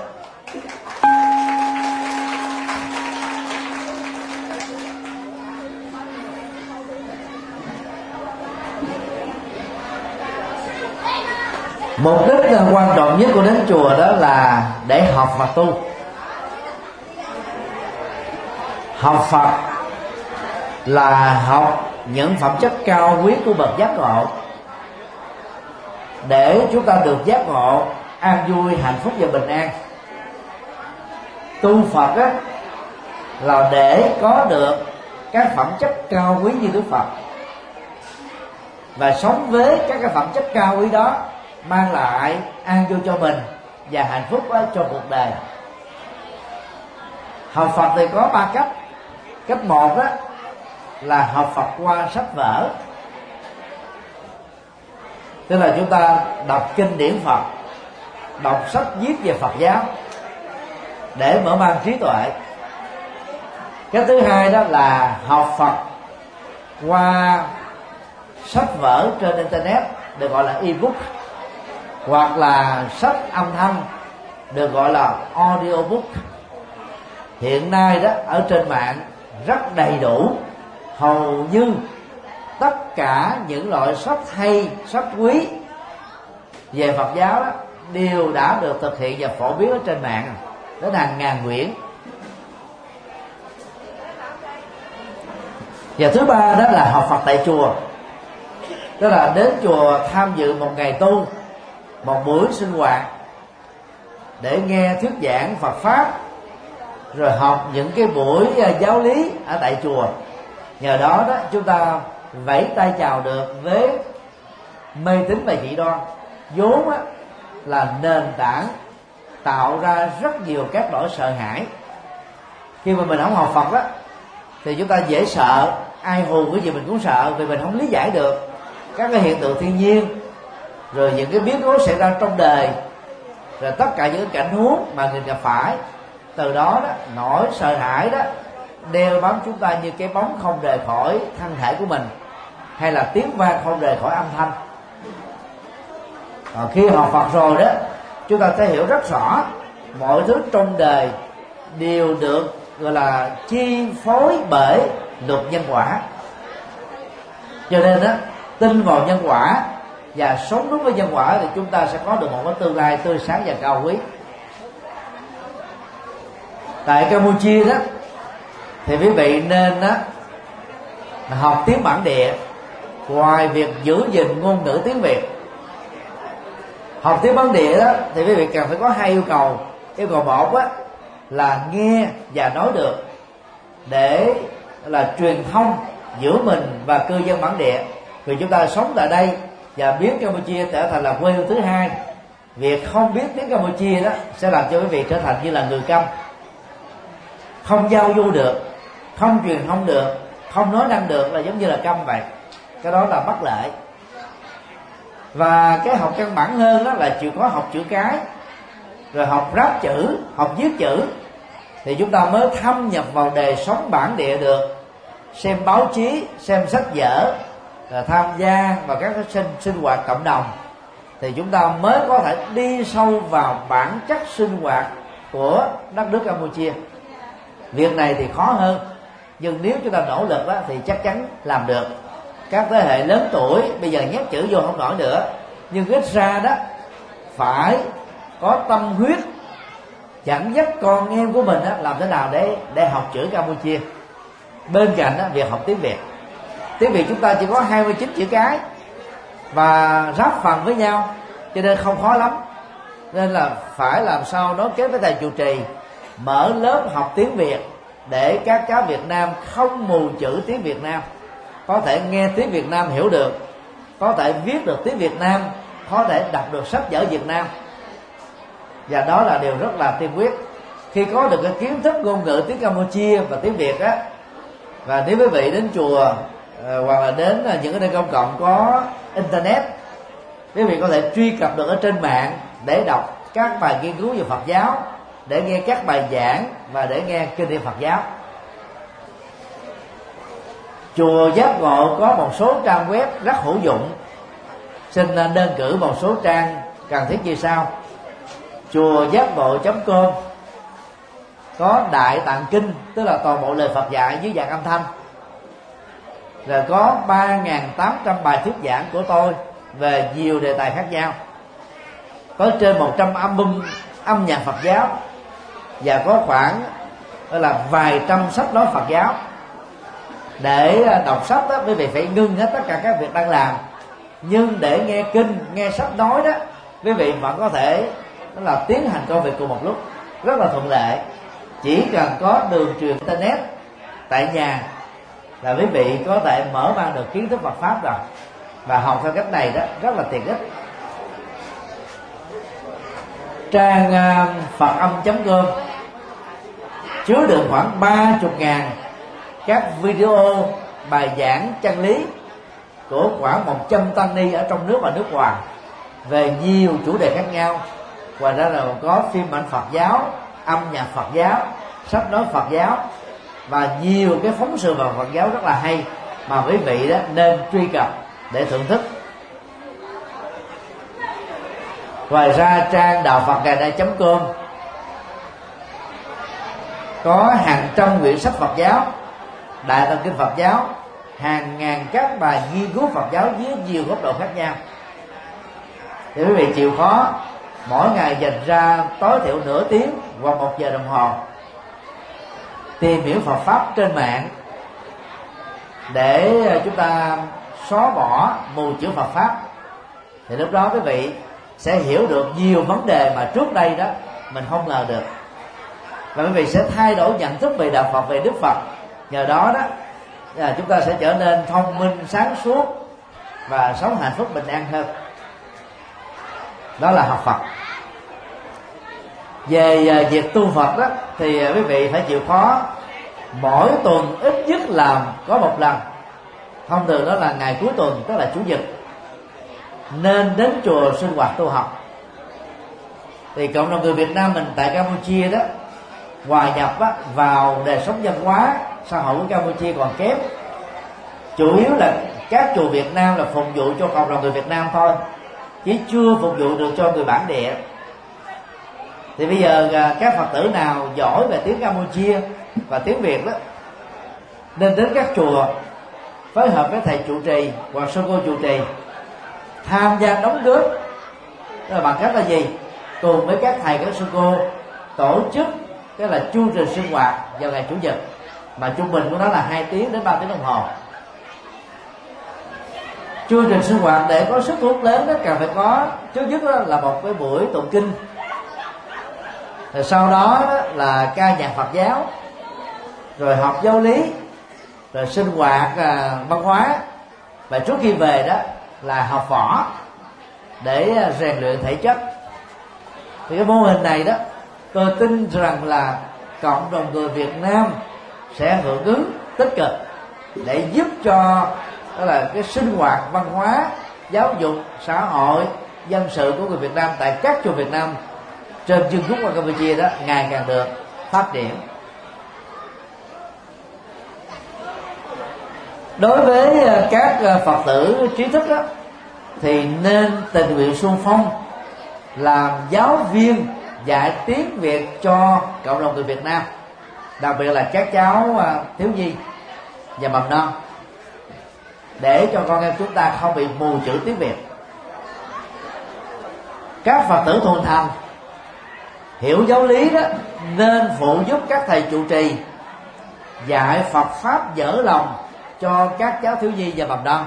Mục đích quan trọng nhất của đến chùa đó là để học và tu. Học Phật là học những phẩm chất cao quý của bậc giác ngộ, để chúng ta được giác ngộ, an vui, hạnh phúc và bình an. Tu Phật á, là để có được các phẩm chất cao quý như Đức Phật, và sống với các cái phẩm chất cao quý đó mang lại an vui cho mình và hạnh phúc cho cuộc đời. Học Phật thì có ba cách. Cách một đó là học Phật qua sách vở, tức là chúng ta đọc kinh điển Phật, đọc sách viết về Phật giáo để mở mang trí tuệ. Cái thứ hai đó là học Phật qua sách vở trên internet, được gọi là ebook, hoặc là sách âm thanh được gọi là audiobook. Hiện nay đó ở trên mạng rất đầy đủ, hầu như tất cả những loại sách hay, sách quý về Phật giáo đó đều đã được thực hiện và phổ biến ở trên mạng đến hàng ngàn quyển. Và thứ ba đó là học Phật tại chùa, tức là đến chùa tham dự một ngày tu, một buổi sinh hoạt để nghe thuyết giảng Phật pháp, rồi học những cái buổi giáo lý ở tại chùa. Nhờ đó đó chúng ta vẫy tay chào được với mê tín và dị đoan, vốn á, là nền tảng tạo ra rất nhiều các nỗi sợ hãi. Khi mà mình không học Phật đó thì chúng ta dễ sợ, ai hù cái gì mình cũng sợ, vì mình không lý giải được các cái hiện tượng thiên nhiên, rồi những cái biến cố xảy ra trong đời, rồi tất cả những cái cảnh huống mà mình gặp phải. Từ đó đó nỗi sợ hãi đó đeo bám chúng ta như cái bóng không rời khỏi thân thể của mình, hay là tiếng vang không rời khỏi âm thanh. Còn khi học Phật rồi đó, chúng ta sẽ hiểu rất rõ mọi thứ trong đời đều được gọi là chi phối bởi luật nhân quả. Cho nên đó, tin vào nhân quả và sống đúng với nhân quả thì chúng ta sẽ có được một cái tương lai tươi sáng và cao quý. Tại Campuchia đó thì quý vị nên đó học tiếng bản địa, ngoài việc giữ gìn ngôn ngữ tiếng Việt. Học tiếng bản địa đó thì quý vị cần phải có hai yêu cầu. Yêu cầu một á là nghe và nói được, để là truyền thông giữa mình và cư dân bản địa. Vì chúng ta sống tại đây và biến Campuchia trở thành là quê hương thứ hai, việc không biết tiếng Campuchia đó sẽ làm cho quý vị trở thành như là người câm, không giao du được, không truyền thông được, không nói năng được, là giống như là câm vậy. Cái đó là bất lợi. Và cái học căn bản hơn đó là chịu khó học chữ cái, rồi học ráp chữ, học viết chữ, thì chúng ta mới thâm nhập vào đời sống bản địa được. Xem báo chí, xem sách vở, rồi tham gia vào các sinh, sinh hoạt cộng đồng, thì chúng ta mới có thể đi sâu vào bản chất sinh hoạt của đất nước Campuchia. Việc này thì khó hơn, nhưng nếu chúng ta nỗ lực đó, thì chắc chắn làm được. Các thế hệ lớn tuổi bây giờ nhét chữ vô không nổi nữa, nhưng ít ra đó phải có tâm huyết dẫn dắt con em của mình đó, làm thế nào để để học chữ Campuchia. Bên cạnh đó, việc học tiếng Việt. Tiếng Việt chúng ta chỉ có hai mươi chín chữ cái và ráp phần với nhau, cho nên không khó lắm. Nên là phải làm sao nói kết với thầy trụ trì mở lớp học tiếng Việt để các cháu Việt Nam không mù chữ tiếng Việt Nam, có thể nghe tiếng Việt Nam hiểu được, có thể viết được tiếng Việt Nam, có thể đọc được sách vở Việt Nam. Và đó là điều rất là tiên quyết. Khi có được cái kiến thức ngôn ngữ tiếng Campuchia và tiếng Việt á, và nếu quý vị đến chùa hoặc là đến những cái nơi công cộng có internet, quý vị có thể truy cập được ở trên mạng để đọc các bài nghiên cứu về Phật giáo, để nghe các bài giảng và để nghe kinh điển Phật giáo. Chùa Giác Ngộ có một số trang web rất hữu dụng, xin đơn cử một số trang cần thiết như sau. Chùa Giác Ngộ chấm com có Đại Tạng Kinh, tức là toàn bộ lời Phật dạy dưới dạng âm thanh, rồi có ba nghìn tám trăm bài thuyết giảng của tôi về nhiều đề tài khác nhau, có trên một trăm album âm nhạc Phật giáo, và có khoảng là vài trăm sách nói Phật giáo. Để đọc sách đó, quý vị phải ngưng hết tất cả các việc đang làm, nhưng để nghe kinh, nghe sách nói đó, quý vị vẫn có thể đó là tiến hành công việc cùng một lúc, rất là thuận lợi. Chỉ cần có đường truyền internet tại nhà là quý vị có thể mở mang được kiến thức Phật pháp rồi, và học theo cách này đó rất là tiện ích. Trang phật âm chấm com chứa được khoảng ba mươi ngàn các video bài giảng chân lý của khoảng một trăm tăng ni ở trong nước và nước ngoài về nhiều chủ đề khác nhau. Ngoài ra là có phim ảnh Phật giáo, âm nhạc Phật giáo, sách nói Phật giáo và nhiều cái phóng sự về Phật giáo rất là hay mà quý vị đó nên truy cập để thưởng thức. Ngoài ra trang đạo Phật ngày nay chấm com có hàng trăm quyển sách Phật giáo, Đại Tạng Kinh Phật giáo, hàng ngàn các bài nghiên cứu Phật giáo với nhiều góc độ khác nhau. Thì quý vị chịu khó mỗi ngày dành ra tối thiểu nửa tiếng hoặc một giờ đồng hồ tìm hiểu Phật pháp trên mạng để chúng ta xóa bỏ mù chữ Phật pháp, thì lúc đó quý vị sẽ hiểu được nhiều vấn đề mà trước đây đó mình không ngờ được, và quý vị sẽ thay đổi nhận thức về đạo Phật, về Đức Phật. Nhờ đó đó là chúng ta sẽ trở nên thông minh, sáng suốt và sống hạnh phúc bình an hơn. Đó là học Phật. Về việc tu Phật đó thì quý vị phải chịu khó mỗi tuần ít nhất làm có một lần, thông thường đó là ngày cuối tuần, tức là chủ nhật, nên đến chùa sinh hoạt tu học. Thì cộng đồng người Việt Nam mình tại Campuchia đó hòa nhập á, vào đời sống văn hóa xã hội của Campuchia còn kém. Chủ yếu là các chùa Việt Nam là phục vụ cho cộng đồng người Việt Nam thôi, chứ chưa phục vụ được cho người bản địa. Thì bây giờ các Phật tử nào giỏi về tiếng Campuchia và tiếng Việt đó nên đến các chùa phối hợp với thầy trụ trì hoặc sư cô trụ trì tham gia đóng góp. Đó là bằng cách là gì? Cùng với các thầy các sư cô tổ chức cái là chương trình sinh hoạt vào ngày chủ nhật, mà trung bình của nó là hai tiếng đến ba tiếng đồng hồ. Chương trình sinh hoạt để có sức thu hút lớn đó cần phải có trước nhất đó là một cái buổi tụng kinh, rồi sau đó, đó là ca nhạc Phật giáo, rồi học giáo lý, rồi sinh hoạt à, văn hóa, và trước khi về đó là học võ để à, rèn luyện thể chất. Thì cái mô hình này đó tôi tin rằng là cộng đồng người Việt Nam sẽ hưởng ứng tích cực để giúp cho đó là cái sinh hoạt văn hóa, giáo dục, xã hội, dân sự của người Việt Nam tại các chùa Việt Nam trên chân quốc của Campuchia đó ngày càng được phát triển. Đối với các Phật tử trí thức đó, thì nên tình nguyện xung phong làm giáo viên dạy tiếng Việt cho cộng đồng người Việt Nam, đặc biệt là các cháu thiếu nhi và mầm non, để cho con em chúng ta không bị mù chữ tiếng Việt. Các Phật tử thuần thành hiểu giáo lý đó nên phụ giúp các thầy trụ trì dạy Phật pháp dở lòng cho các cháu thiếu nhi và mầm non.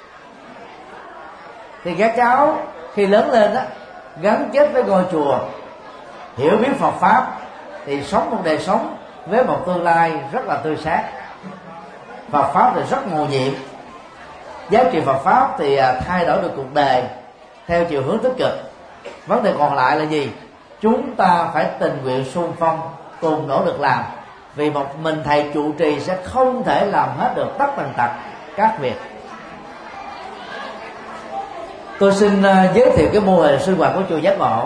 Thì các cháu khi lớn lên đó gắn kết với ngôi chùa, hiểu biết Phật pháp, thì sống một đời sống với một tương lai rất là tươi sáng. Phật pháp thì rất mầu nhiệm, giá trị Phật pháp thì thay đổi được cuộc đời theo chiều hướng tích cực. Vấn đề còn lại là gì? Chúng ta phải tình nguyện xung phong, cùng nỗ lực làm, vì một mình thầy trụ trì sẽ không thể làm hết được tất tần tật các việc. Tôi xin giới thiệu cái mô hình sinh hoạt của chùa Giác Ngộ.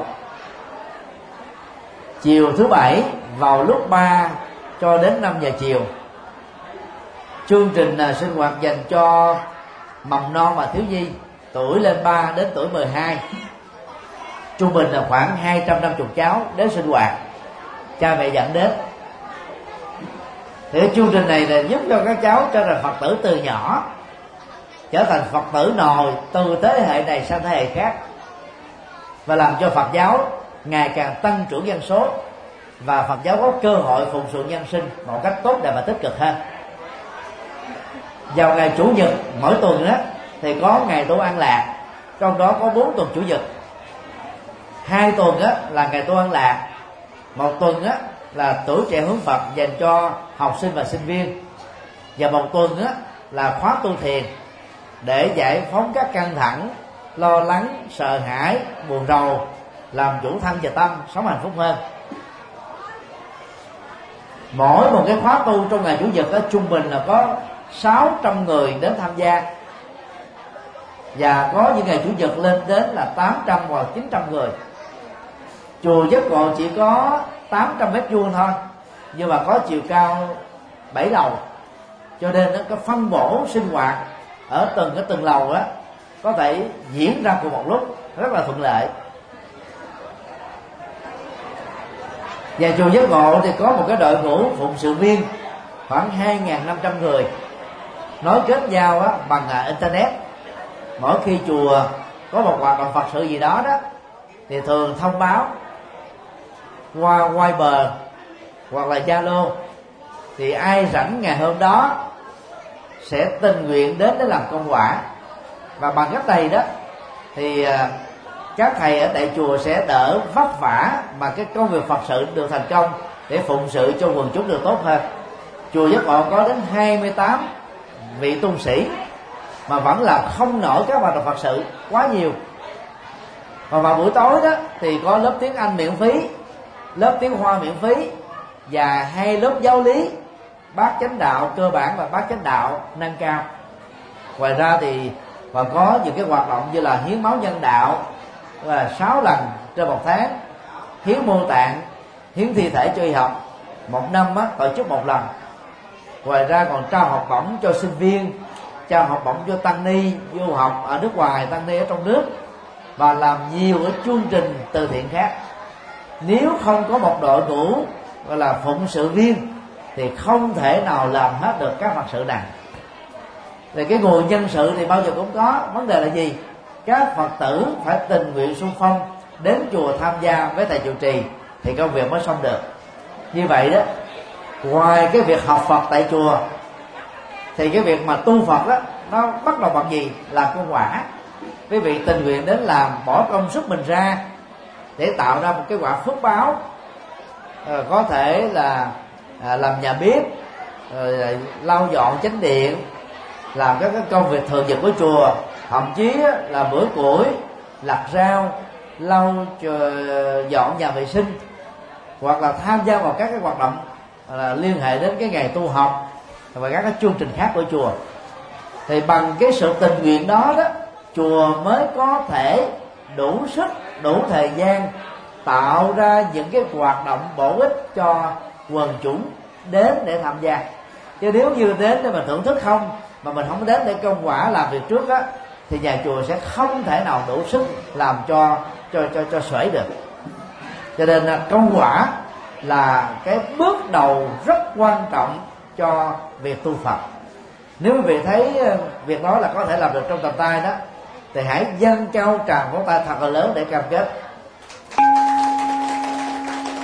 Chiều thứ bảy vào lúc ba cho đến năm giờ chiều, chương trình sinh hoạt dành cho mầm non và thiếu nhi tuổi lên ba đến tuổi mười hai. Trung bình là khoảng hai trăm năm mươi cháu đến sinh hoạt, cha mẹ dẫn đến. Thì chương trình này là giúp cho các cháu trở thành Phật tử từ nhỏ, trở thành Phật tử nồi từ thế hệ này sang thế hệ khác, và làm cho Phật giáo ngày càng tăng trưởng dân số, và Phật giáo có cơ hội phụng sự nhân sinh một cách tốt đẹp và tích cực hơn. Vào ngày chủ nhật mỗi tuần đó thì có ngày tu an lạc, trong đó có bốn tuần chủ nhật. Hai tuần á là ngày tu an lạc, một tuần á là tuổi trẻ hướng Phật dành cho học sinh và sinh viên, và một tuần á là khóa tu thiền để giải phóng các căng thẳng, lo lắng, sợ hãi, buồn rầu, làm chủ thân và tâm, sống hạnh phúc hơn. Mỗi một cái khóa tu trong ngày chủ nhật đó trung bình là có sáu trăm người đến tham gia, và có những ngày chủ nhật lên đến là tám trăm hoặc chín trăm người. Chùa Giác Ngộ chỉ có tám trăm mét vuông thôi, nhưng mà có chiều cao bảy lầu, cho nên nó có phân bổ sinh hoạt ở từng cái từng lầu á có thể diễn ra cùng một lúc rất là thuận lợi. Và chùa Giác Ngộ thì có một cái đội ngũ phụng sự viên khoảng hai nghìn năm trăm người, nối kết nhau á bằng internet. Mỗi khi chùa có một hoạt động Phật sự gì đó đó thì thường thông báo qua Viber hoặc là Zalo, thì ai rảnh ngày hôm đó sẽ tình nguyện đến để làm công quả. Và bằng cách này đó thì các thầy ở tại chùa sẽ đỡ vất vả, mà cái công việc Phật sự được thành công để phụng sự cho quần chúng được tốt hơn. Chùa Giác Ngộ có đến hai mươi tám vị tu sĩ mà vẫn là không nổi các hoạt động Phật sự quá nhiều. Còn vào buổi tối đó thì có lớp tiếng Anh miễn phí, lớp tiếng Hoa miễn phí, và hai lớp giáo lý bát chánh đạo cơ bản và bát chánh đạo nâng cao. Ngoài ra thì còn có những cái hoạt động như là hiến máu nhân đạo là sáu lần trên một tháng, hiến mô tạng, hiến thi thể cho y học, một năm á, tổ chức một lần. Ngoài ra còn trao học bổng cho sinh viên, trao học bổng cho tăng ni du học ở nước ngoài, tăng ni ở trong nước, và làm nhiều cái chương trình từ thiện khác. Nếu không có một đội ngũ gọi là phụng sự viên thì không thể nào làm hết được các phật sự này. Về cái nguồn nhân sự thì bao giờ cũng có. Vấn đề là gì? Các Phật tử phải tình nguyện xung phong đến chùa tham gia với thầy trụ trì thì công việc mới xong được. Như vậy đó, ngoài cái việc học Phật tại chùa thì cái việc mà tu Phật đó nó bắt đầu bằng gì? Làm công quả. Quý vị tình nguyện đến làm, bỏ công sức mình ra để tạo ra một cái quả phước báo, à, có thể là à, làm nhà bếp, rồi lau dọn chánh điện, làm các cái công việc thường nhật của chùa, thậm chí là bữa củi, lặt rau, lau dọn nhà vệ sinh, hoặc là tham gia vào các cái hoạt động là liên hệ đến cái ngày tu học và các cái chương trình khác của chùa. Thì bằng cái sự tình nguyện đó đó, chùa mới có thể đủ sức, đủ thời gian tạo ra những cái hoạt động bổ ích cho quần chúng đến để tham gia. Chứ nếu như đến để mình thưởng thức không, mà mình không đến để công quả làm việc trước á, thì nhà chùa sẽ không thể nào đủ sức làm cho cho cho cho xuể được. Cho nên công quả là cái bước đầu rất quan trọng cho việc tu Phật. Nếu quý vị thấy việc đó là có thể làm được trong tầm tay đó, thì hãy dâng cao tràng vỗ tay thật là lớn để cam kết.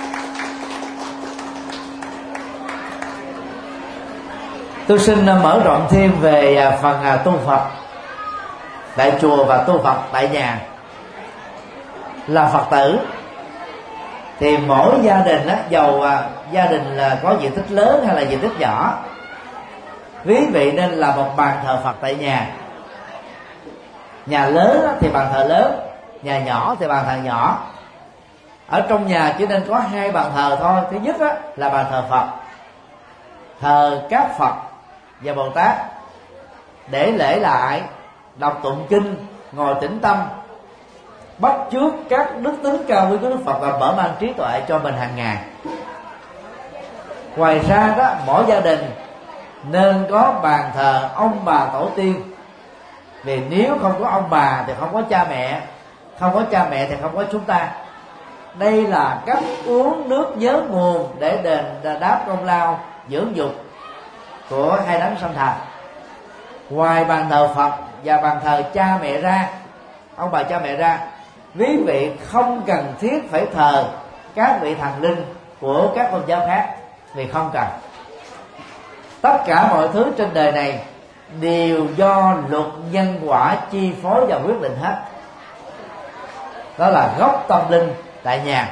Tôi xin mở rộng thêm về phần tu Phật tại chùa và tu Phật tại nhà. Là Phật tử thì mỗi gia đình á, dầu gia đình là có diện tích lớn hay là diện tích nhỏ, quý vị nên là một bàn thờ Phật tại nhà. Nhà lớn á, thì bàn thờ lớn, nhà nhỏ thì bàn thờ nhỏ. Ở trong nhà chỉ nên có hai bàn thờ thôi. Thứ nhất á, là bàn thờ Phật, thờ các Phật và Bồ Tát, để lễ lại, đọc tụng kinh, ngồi tĩnh tâm, bắt chước các đức tính cao quý của Đức Phật và mở mang trí tuệ cho mình hàng ngày. Ngoài ra đó, mỗi gia đình nên có bàn thờ ông bà tổ tiên, vì nếu không có ông bà thì không có cha mẹ, không có cha mẹ thì không có chúng ta. Đây là cách uống nước nhớ nguồn để đền đáp công lao dưỡng dục của hai đấng sanh thành. Ngoài bàn thờ Phật và bàn thờ cha mẹ ra, ông bà cha mẹ ra, quý vị không cần thiết phải thờ các vị thần linh của các tôn giáo khác, vì không cần. Tất cả mọi thứ trên đời này đều do luật nhân quả chi phối và quyết định hết. Đó là gốc tâm linh tại nhà.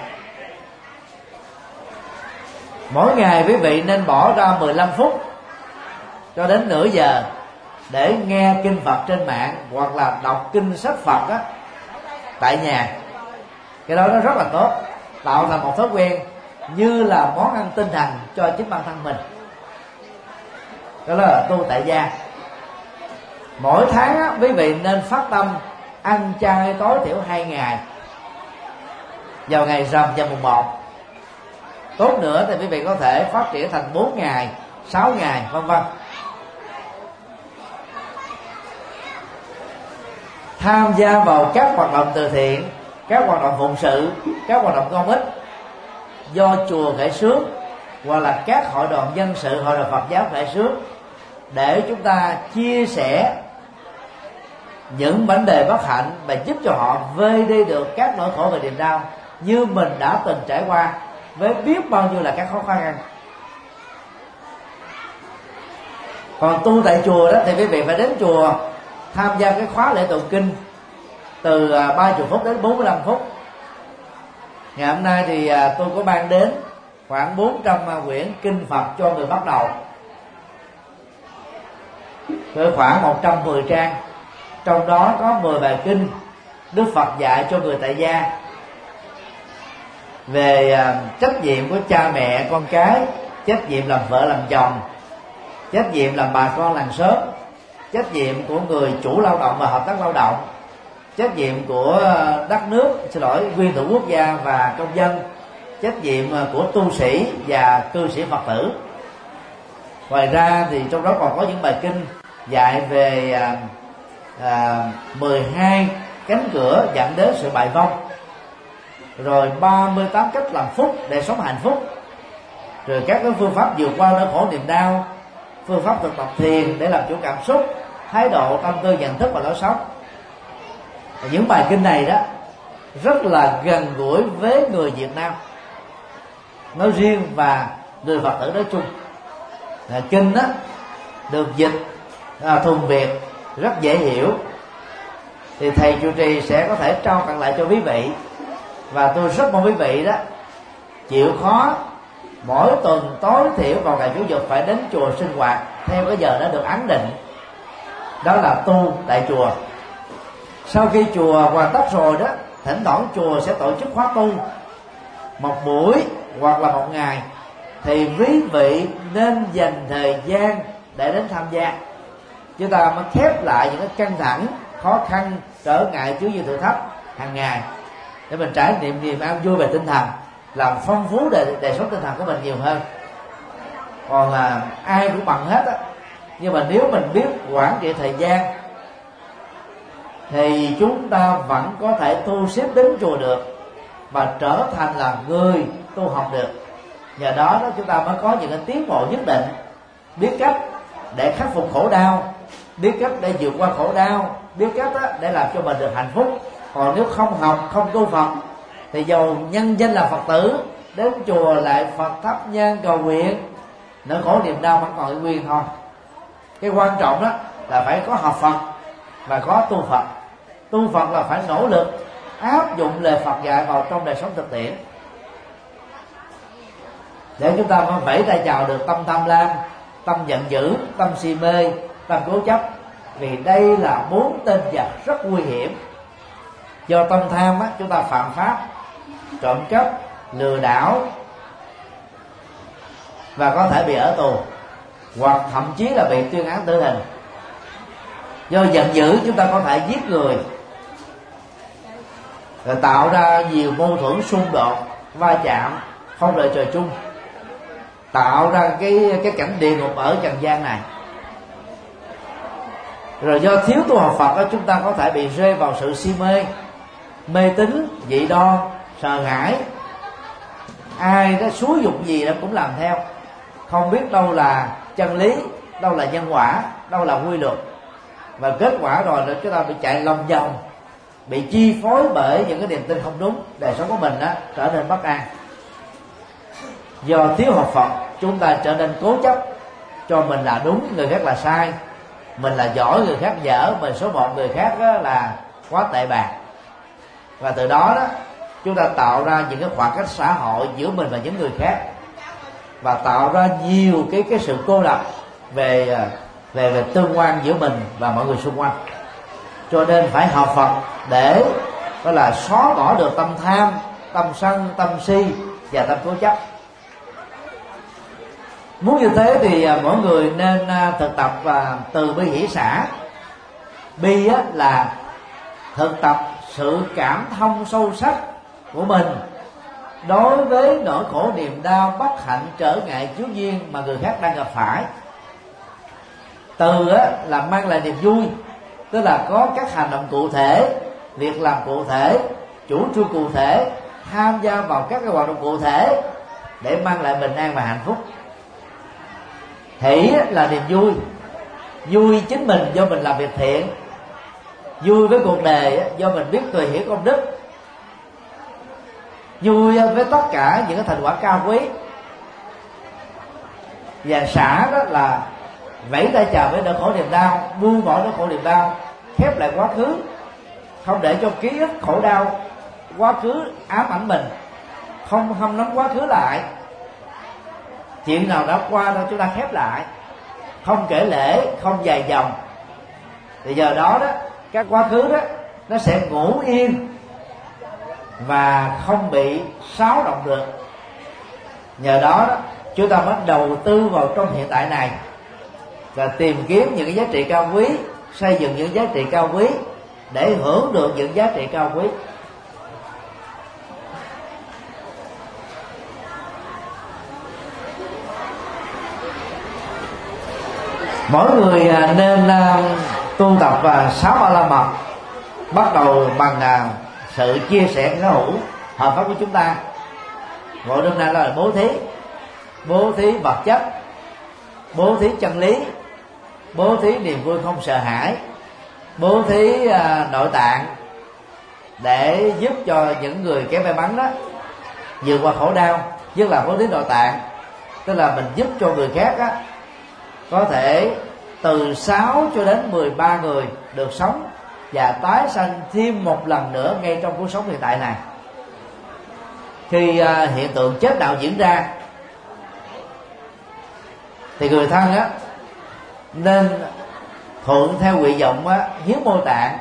Mỗi ngày quý vị nên bỏ ra mười lăm phút cho đến nửa giờ để nghe kinh Phật trên mạng, hoặc là đọc kinh sách Phật á, tại nhà. Cái đó nó rất là tốt, tạo thành một thói quen như là món ăn tinh thần cho chính bản thân mình. Đó là tu tại gia. Mỗi tháng á, quý vị nên phát tâm ăn chay tối thiểu hai ngày vào ngày rằm và mùng một. Tốt nữa thì quý vị có thể phát triển thành bốn ngày, sáu ngày, vân vân. Tham gia vào các hoạt động từ thiện, các hoạt động phụng sự, các hoạt động công ích do chùa khởi xướng, hoặc là các hội đoàn dân sự, hội đoàn Phật giáo khởi xướng, để chúng ta chia sẻ những vấn đề bất hạnh và giúp cho họ vơi đi được các nỗi khổ và niềm đau như mình đã từng trải qua, với biết bao nhiêu là các khó khăn. Còn tu tại chùa đó thì quý vị phải đến chùa tham gia cái khóa lễ tụng kinh từ ba mươi phút đến bốn mươi lăm phút. Ngày hôm nay thì tôi có mang đến khoảng bốn trăm quyển kinh Phật cho người bắt đầu, với khoảng một trăm mười trang. Trong đó có mười bài kinh Đức Phật dạy cho người tại gia về trách nhiệm của cha mẹ con cái, trách nhiệm làm vợ làm chồng, trách nhiệm làm bà con làng xóm, trách nhiệm của người chủ lao động và hợp tác lao động, trách nhiệm của đất nước, xin lỗi, nguyên thủ quốc gia và công dân, trách nhiệm của tu sĩ và cư sĩ Phật tử. Ngoài ra thì trong đó còn có những bài kinh dạy về à, à, mười hai cánh cửa dẫn đến sự bại vong, rồi ba mươi tám cách làm phúc để sống hạnh phúc, rồi các cái phương pháp vượt qua nỗi khổ niềm đau, phương pháp thực tập thiền để làm chủ cảm xúc, thái độ, tâm tư, nhận thức và lối sống. Những bài kinh này đó rất là gần gũi với người Việt Nam nói riêng và người Phật tử nói chung. Là kinh đó được dịch à, thuần Việt rất dễ hiểu, thì thầy trụ trì sẽ có thể trao tặng lại cho quý vị. Và tôi rất mong quý vị đó chịu khó mỗi tuần tối thiểu vào ngày Chủ nhật phải đến chùa sinh hoạt theo cái giờ đã được ấn định. Đó là tu tại chùa. Sau khi chùa hoàn tất rồi đó, thỉnh thoảng chùa sẽ tổ chức khóa tu một buổi hoặc là một ngày, thì quý vị nên dành thời gian để đến tham gia. Chúng ta mới khép lại những cái căng thẳng, khó khăn, trở ngại, chứa nhiều thử thách hàng ngày, để mình trải nghiệm niềm an vui về tinh thần, làm phong phú đời, đời sống tinh thần của mình nhiều hơn. Còn là ai cũng bằng hết á, nhưng mà nếu mình biết quản trị thời gian thì chúng ta vẫn có thể tu xếp đến chùa được và trở thành là người tu học được. Nhờ đó, đó chúng ta mới có những cái tiến bộ nhất định, biết cách để khắc phục khổ đau, biết cách để vượt qua khổ đau, biết cách đó để làm cho mình được hạnh phúc. Còn nếu không học, không tu Phật thì dầu nhân danh là Phật tử, đến chùa lại Phật thắp nhang cầu nguyện, nỗi khổ niềm đau vẫn còn nguyên thôi. Cái quan trọng đó là phải có học Phật và có tu Phật. Tu Phật là phải nỗ lực áp dụng lời Phật dạy vào trong đời sống thực tiễn, để chúng ta mới vẫy tay chào được tâm tham lam, tâm giận dữ, tâm si mê, tâm cố chấp. Vì đây là bốn tên giặc rất nguy hiểm. Do tâm tham á, chúng ta phạm pháp, trộm cắp, lừa đảo và có thể bị ở tù, hoặc thậm chí là bị tuyên án tử hình. Do giận dữ chúng ta có thể giết người, rồi tạo ra nhiều mâu thuẫn, xung đột, va chạm, không lợi trời chung, tạo ra cái cái cảnh địa ngục ở trần gian này. Rồi do thiếu tu học Phật đó, chúng ta có thể bị rơi vào sự si mê, mê tín, dị đoan, sợ hãi. Ai đó xúi dục gì đó cũng làm theo, không biết đâu là chân lý, đâu là nhân quả, đâu là quy luật. Và kết quả rồi là chúng ta bị chạy lòng vòng, bị chi phối bởi những cái niềm tin không đúng. Đời sống của mình đó trở nên bất an. Do thiếu học Phật, chúng ta trở nên cố chấp cho mình là đúng, người khác là sai, mình là giỏi, người khác dở, mình số một, người khác là quá tệ bạc. Và từ đó đó chúng ta tạo ra những cái khoảng cách xã hội giữa mình và những người khác, và tạo ra nhiều cái cái sự cô lập về về về tương quan giữa mình và mọi người xung quanh. Cho nên phải học Phật để đó là xóa bỏ được tâm tham, tâm sân, tâm si và tâm cố chấp. Muốn như thế thì mỗi người nên thực tập và từ bi hỷ xả. Bi á, là thực tập sự cảm thông sâu sắc của mình đối với nỗi khổ niềm đau, bất hạnh, trở ngại, chướng duyên mà người khác đang gặp phải. Từ á, là mang lại niềm vui, tức là có các hành động cụ thể, việc làm cụ thể, chủ trương cụ thể, tham gia vào các cái hoạt động cụ thể để mang lại bình an và hạnh phúc. Hỷ là niềm vui, vui chính mình do mình làm việc thiện, vui với cuộc đời do mình biết tùy hiểu công đức, vui với tất cả những cái thành quả cao quý. Và xả đó là vẫy tay chào với nỗi khổ niềm đau, buông bỏ nỗi khổ niềm đau, khép lại quá khứ, không để cho ký ức khổ đau quá khứ ám ảnh mình, không hâm nóng quá khứ lại. Chuyện nào đã qua đâu chúng ta khép lại, không kể lễ, không dài dòng. Thì giờ đó đó các quá khứ đó nó sẽ ngủ yên và không bị xáo động được. Nhờ đó, đó chúng ta mới đầu tư vào trong hiện tại này và tìm kiếm những cái giá trị cao quý, xây dựng những giá trị cao quý để hưởng được những giá trị cao quý. Mỗi người nên tu tập và sáu ba la mật, bắt đầu bằng sự chia sẻ sở hữu hợp pháp của chúng ta. Gọi hôm nay là bố thí, bố thí vật chất, bố thí chân lý, bố thí niềm vui không sợ hãi, bố thí uh, nội tạng để giúp cho những người kém may mắn đó vượt qua khổ đau. Nhất là bố thí nội tạng, tức là mình giúp cho người khác á, có thể từ sáu cho đến mười ba người được sống và tái sanh thêm một lần nữa ngay trong cuộc sống hiện tại này. Khi uh, hiện tượng chết đạo diễn ra thì người thân á nên thuận theo nguyện vọng á, hiến mô tạng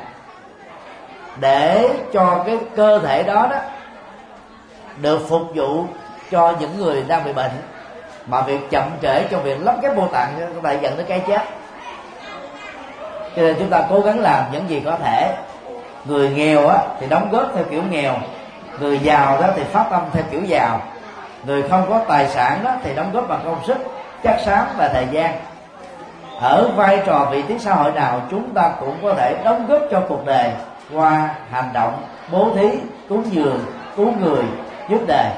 để cho cái cơ thể đó đó được phục vụ cho những người đang bị bệnh, mà việc chậm trễ trong việc lắp ghép mô tạng có thể dẫn đến cái chết. Cho nên chúng ta cố gắng làm những gì có thể. Người nghèo á thì đóng góp theo kiểu nghèo, người giàu đó thì phát tâm theo kiểu giàu, người không có tài sản đó thì đóng góp bằng công sức, chất xám và thời gian. Ở vai trò vị trí xã hội nào chúng ta cũng có thể đóng góp cho cuộc đời qua hành động bố thí, cúng dường, cứu người, giúp đời.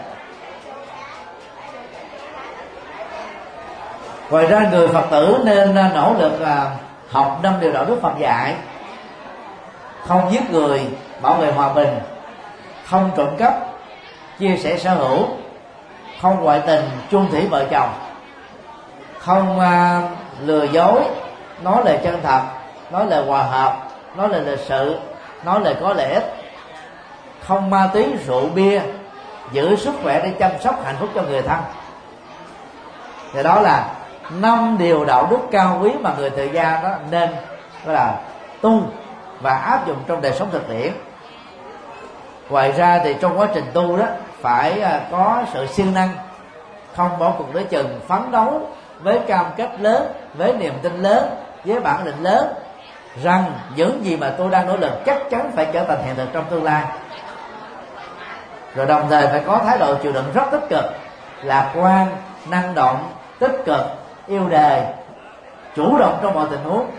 Ngoài ra người Phật tử nên nỗ lực học năm điều đạo đức Phật dạy: không giết người, bảo vệ hòa bình, không trộm cắp, chia sẻ sở hữu, không ngoại tình, chung thủy vợ chồng, không uh, lừa dối, nói lời chân thật, nói lời hòa hợp, nói lời lịch sự, nói lời có lợi ích, không ma túy rượu bia, giữ sức khỏe để chăm sóc hạnh phúc cho người thân. Thì đó là năm điều đạo đức cao quý mà người tại gia đó nên gọi là tu và áp dụng trong đời sống thực tiễn. Ngoài ra thì trong quá trình tu đó phải có sự siêng năng, không bỏ cuộc đối chừng, phấn đấu với cam kết lớn, với niềm tin lớn, với bản lĩnh lớn rằng những gì mà tôi đang nỗ lực chắc chắn phải trở thành hiện thực trong tương lai. Rồi đồng thời phải có thái độ chịu đựng rất tích cực, lạc quan, năng động, tích cực, yêu đời, chủ động trong mọi tình huống.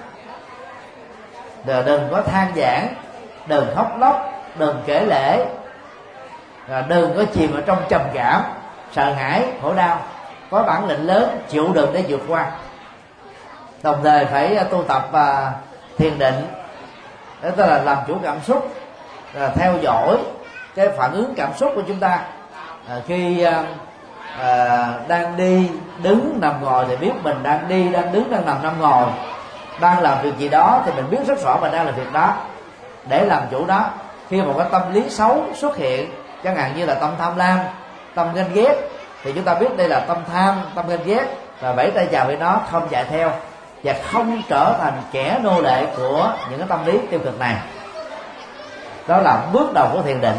Đừng có than vãn, đừng khóc lóc, đừng kể lể, đừng có chìm ở trong trầm cảm, sợ hãi, khổ đau. Có bản lĩnh lớn, chịu đựng để vượt qua. Đồng thời phải tu tập và thiền định, đó là làm chủ cảm xúc, là theo dõi cái phản ứng cảm xúc của chúng ta. À, khi à, à, đang đi, đứng, nằm, ngồi thì biết mình đang đi, đang đứng, đang nằm, đang ngồi, đang làm việc gì đó thì mình biết rất rõ mình đang làm việc đó, để làm chủ đó. Khi một cái tâm lý xấu xuất hiện, chẳng hạn như là tâm tham lam, tâm ganh ghét, thì chúng ta biết đây là tâm tham, tâm ganh ghét, và vẫy tay chào với nó, không chạy theo và không trở thành kẻ nô lệ của những cái tâm lý tiêu cực này. Đó là bước đầu của thiền định.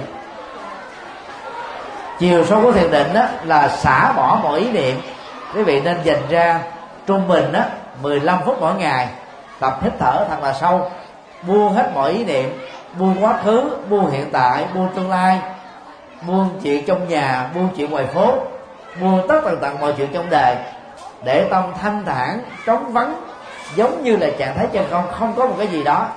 Chiều sâu của thiền định đó là xả bỏ mọi ý niệm. Quý vị nên dành ra trung bình đó mười lăm phút mỗi ngày, tập hít thở thật là sâu, buông hết mọi ý niệm, buông quá khứ, buông hiện tại, buông tương lai, buông chuyện trong nhà, buông chuyện ngoài phố, buông tất tần tật mọi chuyện trong đời, để tâm thanh thản, trống vắng, giống như là trạng thái chân không, không có một cái gì đó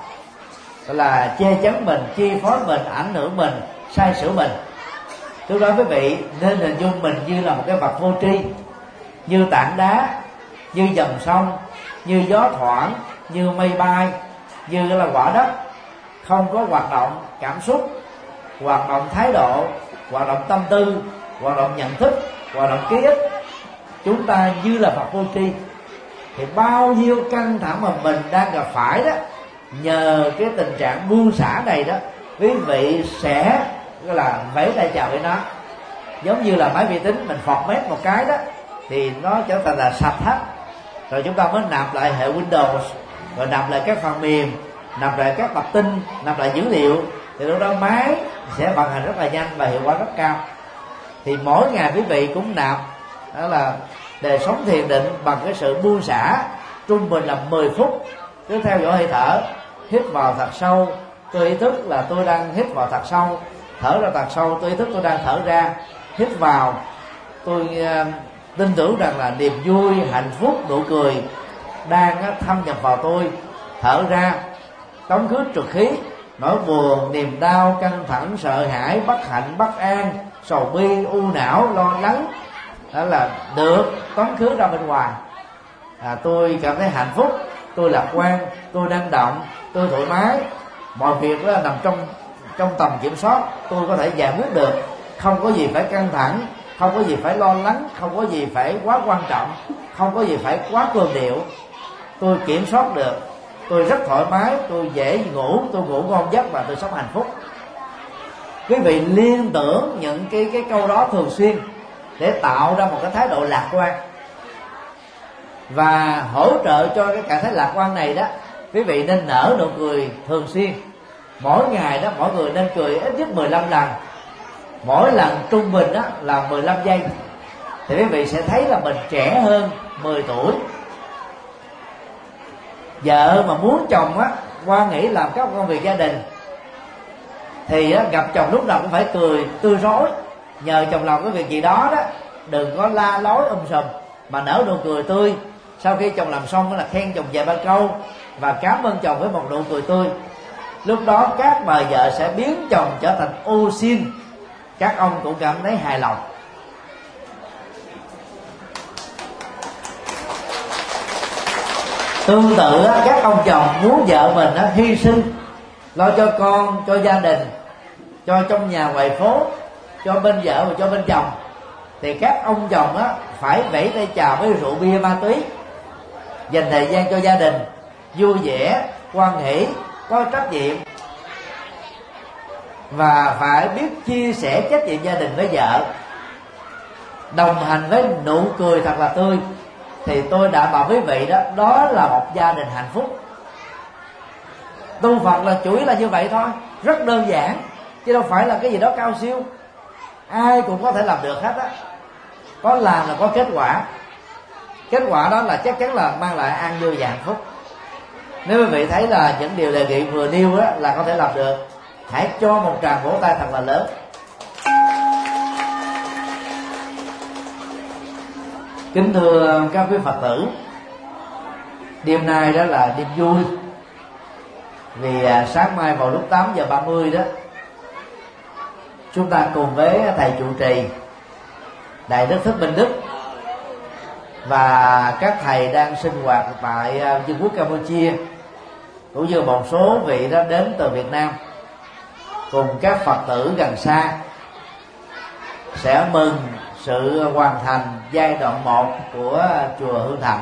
là che chắn mình, chi phối mình, ảnh hưởng mình, sai sửa mình. Tôi nói với quý vị nên hình dung mình như là một cái vật vô tri, như tảng đá, như dòng sông, như gió thoảng, như mây bay, như là quả đất, không có hoạt động cảm xúc, hoạt động thái độ, hoạt động tâm tư, hoạt động nhận thức, hoạt động ký ức. Chúng ta như là vật vô tri. Thì bao nhiêu căng thẳng mà mình đang gặp phải đó, nhờ cái tình trạng buông xả này đó, quý vị sẽ gọi là vẫy tay chào với nó, giống như là máy vi tính mình format một cái đó thì nó trở thành là sạch hết, rồi chúng ta mới nạp lại hệ Windows, rồi nạp lại các phần mềm, nạp lại các tập tin, nạp lại dữ liệu, thì lúc đó máy sẽ vận hành rất là nhanh và hiệu quả rất cao. Thì mỗi ngày quý vị cũng nạp đó là đời sống thiền định bằng cái sự buông xả, trung bình là mười phút. Cứ theo dõi hơi thở, hít vào thật sâu, tôi ý thức là tôi đang hít vào thật sâu, thở ra thật sâu, tôi ý thức tôi đang thở ra. Hít vào, tôi uh, tin tưởng rằng là niềm vui, hạnh phúc, nụ cười đang uh, thâm nhập vào tôi. Thở ra, tống khứ trượt khí, nỗi buồn, niềm đau, căng thẳng, sợ hãi, bất hạnh, bất an, sầu bi, u não, lo lắng, đó là được tống khứ ra bên ngoài. À, tôi cảm thấy hạnh phúc, tôi lạc quan, tôi năng động, tôi thoải mái, mọi việc đó nằm trong trong tầm kiểm soát, tôi có thể giải quyết được, không có gì phải căng thẳng, không có gì phải lo lắng, không có gì phải quá quan trọng, không có gì phải quá cường điệu. Tôi kiểm soát được, tôi rất thoải mái, tôi dễ ngủ, tôi ngủ ngon giấc và tôi sống hạnh phúc. Quý vị liên tưởng những cái cái câu đó thường xuyên để tạo ra một cái thái độ lạc quan, và hỗ trợ cho cái trạng thái lạc quan này đó, quý vị nên nở nụ cười thường xuyên. Mỗi ngày đó mỗi người nên cười ít nhất mười lăm lần, mỗi lần trung bình đó là mười lăm giây, thì quý vị sẽ thấy là mình trẻ hơn mười tuổi. Vợ mà muốn chồng á quan nghĩ làm các công việc gia đình thì á, gặp chồng lúc nào cũng phải cười tươi rói, nhờ chồng làm cái việc gì đó đó, đừng có la lối um sùm, mà nở nụ cười tươi. Sau khi chồng làm xong đó là khen chồng vài ba câu và cảm ơn chồng với một nụ cười tươi. Lúc đó các bà vợ sẽ biến chồng trở thành ô xin, các ông cũng cảm thấy hài lòng. Tương tự các ông chồng muốn vợ mình hy sinh, lo cho con, cho gia đình, cho trong nhà ngoài phố, cho bên vợ và cho bên chồng, thì các ông chồng á phải vẫy tay chào với rượu bia ma túy, dành thời gian cho gia đình, vui vẻ, hoan hỷ, có trách nhiệm, và phải biết chia sẻ trách nhiệm gia đình với vợ, đồng hành với nụ cười thật là tươi, thì tôi đảm bảo quý vị đó, đó là một gia đình hạnh phúc. Tu Phật là chủ yếu là như vậy thôi, rất đơn giản, chứ đâu phải là cái gì đó cao siêu. Ai cũng có thể làm được hết á, có làm là có kết quả. Kết quả đó là chắc chắn là mang lại an vui và hạnh phúc. Nếu quý vị thấy là những điều đề nghị vừa nêu đó là có thể làm được, hãy cho một tràng vỗ tay thật là lớn. Kính thưa các quý Phật tử, đêm nay đó là đêm vui, vì sáng mai vào lúc tám giờ ba mươi đó, chúng ta cùng với thầy trụ trì Đại Đức Thích Minh Đức và các thầy đang sinh hoạt tại Vương quốc Campuchia, cũng như một số vị đó đến từ Việt Nam, cùng các Phật tử gần xa, sẽ mừng sự hoàn thành giai đoạn một của chùa Hương Thạnh.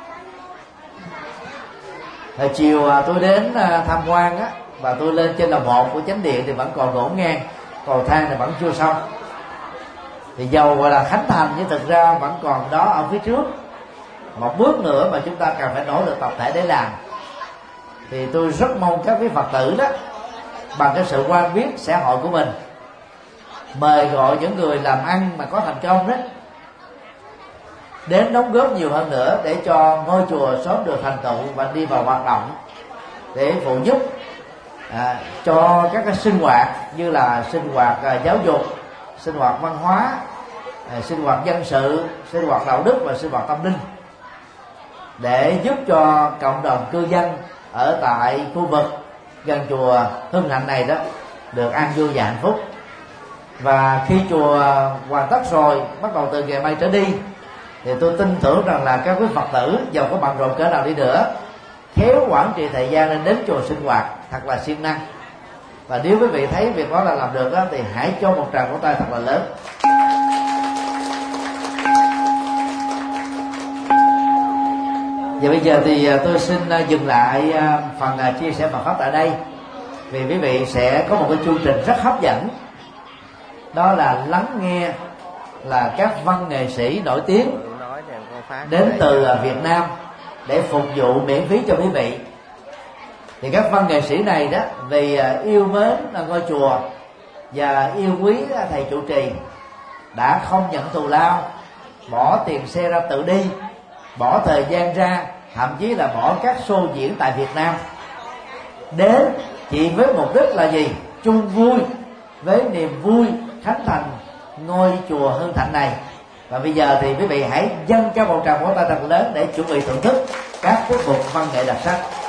Hồi chiều tôi đến tham quan á, và tôi lên trên lầu một của chánh điện thì vẫn còn ngổn ngang, cầu thang thì vẫn chưa xong. Thì dầu gọi là khánh thành, nhưng thực ra vẫn còn đó ở phía trước một bước nữa mà chúng ta cần phải nỗ lực tập thể để làm. Thì tôi rất mong các quý Phật tử đó, bằng cái sự quan biết xã hội của mình, mời gọi những người làm ăn mà có thành công đó đến đóng góp nhiều hơn nữa, để cho ngôi chùa sớm được thành tựu và đi vào hoạt động, để phụ giúp à, cho các cái sinh hoạt như là sinh hoạt à, giáo dục, sinh hoạt văn hóa, à, sinh hoạt dân sự, sinh hoạt đạo đức và sinh hoạt tâm linh, để giúp cho cộng đồng cư dân ở tại khu vực gần chùa Hương Thạnh này đó được an vui và hạnh phúc. Và khi chùa hoàn tất rồi, bắt đầu từ ngày mai trở đi, thì tôi tin tưởng rằng là các quý Phật tử dầu có bận rộn cỡ nào đi nữa, khéo quản trị thời gian nên đến chùa sinh hoạt thật là siêng năng. Và nếu quý vị thấy việc đó là làm được đó, thì hãy cho một tràng vỗ tay thật là lớn. Và bây giờ thì tôi xin dừng lại phần chia sẻ Phật pháp tại đây, vì quý vị sẽ có một cái chương trình rất hấp dẫn, đó là lắng nghe là các văn nghệ sĩ nổi tiếng đến từ Việt Nam để phục vụ miễn phí cho quý vị. Thì các văn nghệ sĩ này đó, vì yêu mến ngôi chùa và yêu quý thầy trụ trì, đã không nhận thù lao, bỏ tiền xe ra tự đi, bỏ thời gian ra, thậm chí là bỏ các show diễn tại Việt Nam, đến chỉ với mục đích là gì? Chung vui với niềm vui khánh thành ngôi chùa Hương Thạnh này. Và bây giờ thì quý vị hãy dâng cho một tràng vỗ tay thật lớn để chuẩn bị thưởng thức các tiết mục văn nghệ đặc sắc.